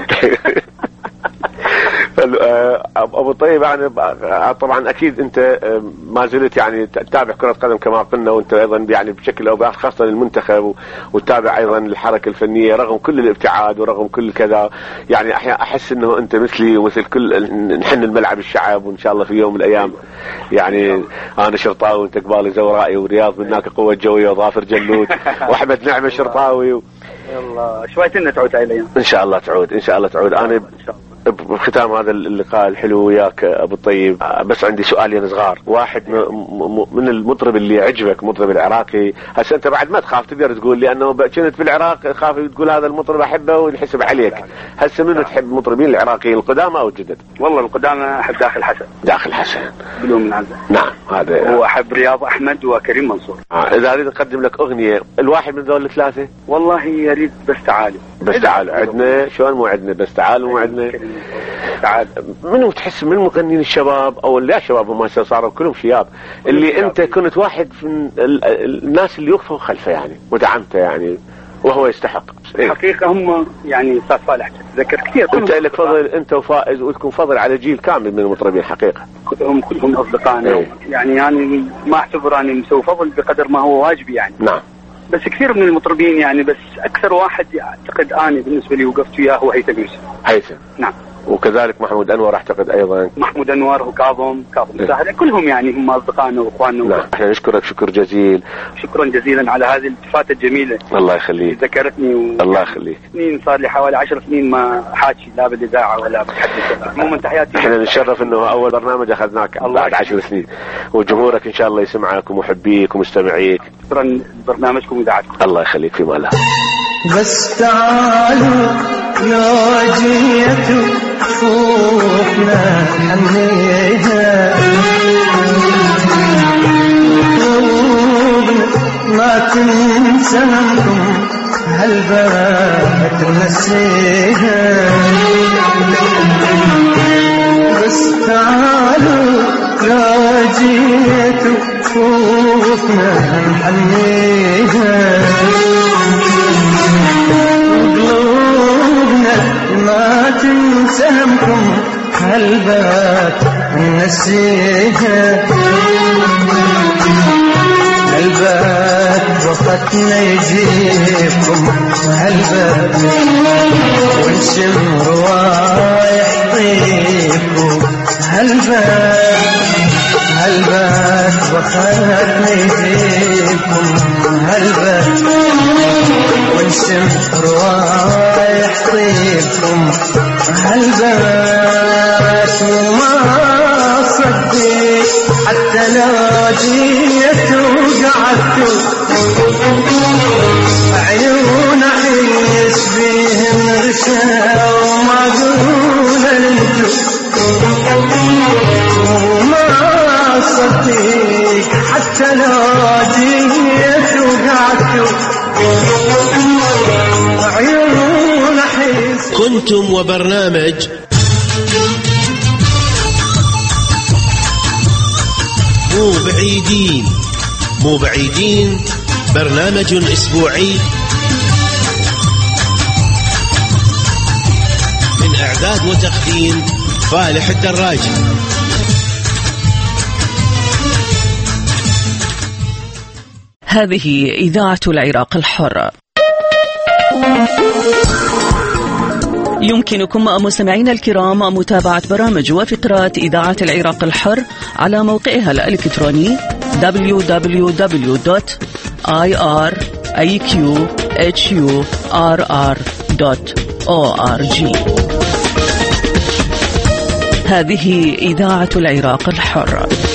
ابو طيب يعني طبعا اكيد انت ما زلت يعني تتابع كرة قدم كما قلنا، وانت ايضا يعني بشكل او باخر خاصة المنتخب، وتتابع ايضا الحركة الفنية رغم كل الابتعاد ورغم كل كذا. يعني احس انه انت مثلي ومثل كل نحن الملعب الشعب، وان شاء الله في يوم من الايام يعني انا شرطاوي وانت قبالي زورائي، ورياض من هناك قوة جوية، وظافر جلود، واحمد نعمة شرطاوي. يلا شويتنا تعود هاي الايام. ان شاء الله تعود، ان شاء الله تعود. انا بختام هذا اللقاء الحلو وياك ابو الطيب بس عندي سؤالين صغار. واحد من المطرب اللي عجبك، مطرب العراقي، هسه انت بعد ما تخاف تقدر تقول، لانه كنت في العراق خاف تقول هذا المطرب احبه وينحسب عليك. هسه منو تحب المطربين العراقيين القدامى او الجدد؟ والله القدامى احب داخل حسن بدون من عنده. نعم هذا. واحب رياض احمد وكريم منصور. اذا اريد اقدم لك اغنيه الواحد من ذول الثلاثه، والله يريد بس تعالوا. عندنا شلون مو عندنا بس تعالوا مو عندنا. تعال منو تحس من المغنيين الشباب او لا شباب ما صاروا كلهم شياب اللي انت كنت واحد من الناس اللي يوقفوا خلفه يعني ودعمته يعني وهو يستحق؟ حقيقة هم يعني استاذ فالح تذكر كثير. انت لك فضل، انت وفائز ولكم فضل على جيل كامل من المطربين حقيقة. كلهم اصدقائنا. يعني ما اعتبر اني مسوي فضل بقدر ما هو واجبي يعني. نعم. بس كثير من المطربين يعني، بس اكثر واحد اعتقد اني بالنسبة لي وقفت وياه هو هيثم يوسف. نعم. وكذلك محمود انور اعتقد ايضا. محمود انور وكاظم ساهل، كلهم يعني هم اصدقائنا واخواننا. نعم. احنا نشكرك شكر جزيل. شكرا جزيلا على هذه الالتفاته الجميله. الله يخليك. ذكرتني الله يخليك. سنين صار لي حوالي 10 سنين ما حاكي لا بالاذاعه ولا بحدث. عموما تحياتي. احنا نتشرف انه اول برنامج اخذناك بعد 10 سنين، وجمهورك ان شاء الله يسمعك ومحبيك ومستمعيك. شكرا برنامجكم واذاعتكم. الله يخليك في مالها. بس تعالوا يا جيتوا شوفنا حنيها ما تنساكم هالباب تنسيها. بس تعالوا يا جيتوا شوفنا حنيها ما تنسامكم هالبات نسيها. هالبات وقتنا يجيبكم هالبات ونشم روايح طيبكم هالبات وقتنا يجيبكم هالبات ونشم روايح طيبكم هالبات. وما صدق حتى لو جيت وقعدت عيون اعيش بيهم رشا وما اقول انتو. وما صدق حتى لو جيت وقعدت عيون احس. كنتم وبرنامج مو بعيدين برنامج أسبوعي من إعداد وتقديم فالح الدراجي. هذه إذاعة العراق الحر. يمكنكم مستمعينا الكرام متابعة برامج وفقرات إذاعة العراق الحر على موقعها الإلكتروني www.iraqhurr.org. هذه إذاعة العراق الحر.